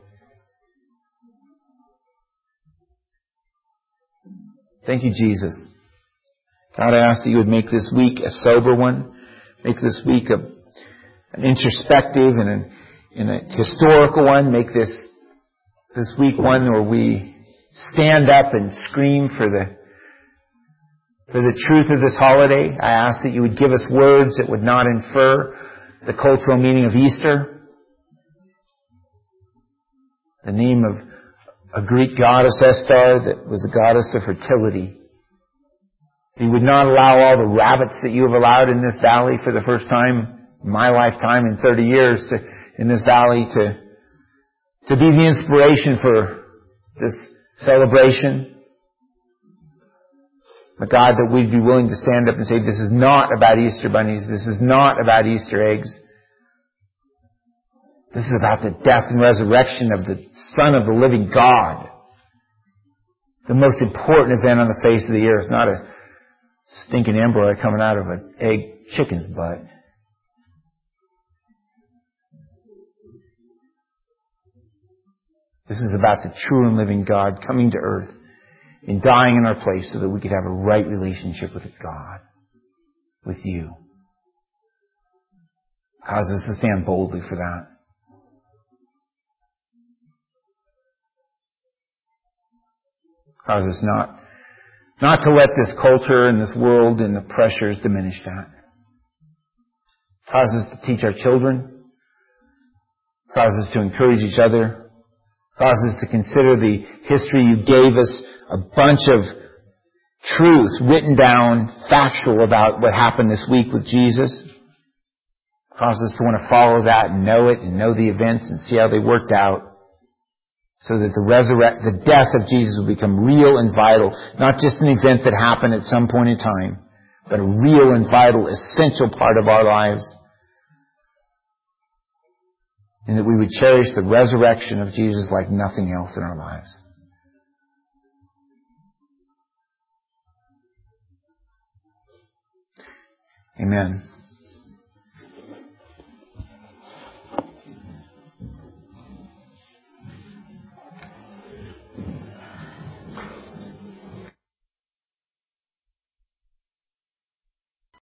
Thank you, Jesus. God, I ask that you would make this week a sober one. Make this week a, an introspective and, an, and a historical one. Make this this week one where we stand up and scream for the for the truth of this holiday. I ask that you would give us words that would not infer the cultural meaning of Easter. The name of a Greek goddess, Estar, that was a goddess of fertility. You would not allow all the rabbits that you have allowed in this valley for the first time in my lifetime in thirty years to, in this valley to, to be the inspiration for this celebration. But God, that we'd be willing to stand up and say, this is not about Easter bunnies. This is not about Easter eggs. This is about the death and resurrection of the Son of the living God. The most important event on the face of the earth, not a stinking embryo coming out of an egg chicken's butt. This is about the true and living God coming to earth and dying in our place so that we could have a right relationship with God. with you. Cause us to stand boldly for that. Cause us not, not to let this culture and this world and the pressures diminish that. Cause us to teach our children. Cause us to encourage each other. Cause us to consider the history you gave us, a bunch of truth written down, factual about what happened this week with Jesus. Cause us to want to follow that and know it and know the events and see how they worked out. So that the resurrect, the death of Jesus will become real and vital. Not just an event that happened at some point in time, but a real and vital, essential part of our lives. And that we would cherish the resurrection of Jesus like nothing else in our lives. Amen.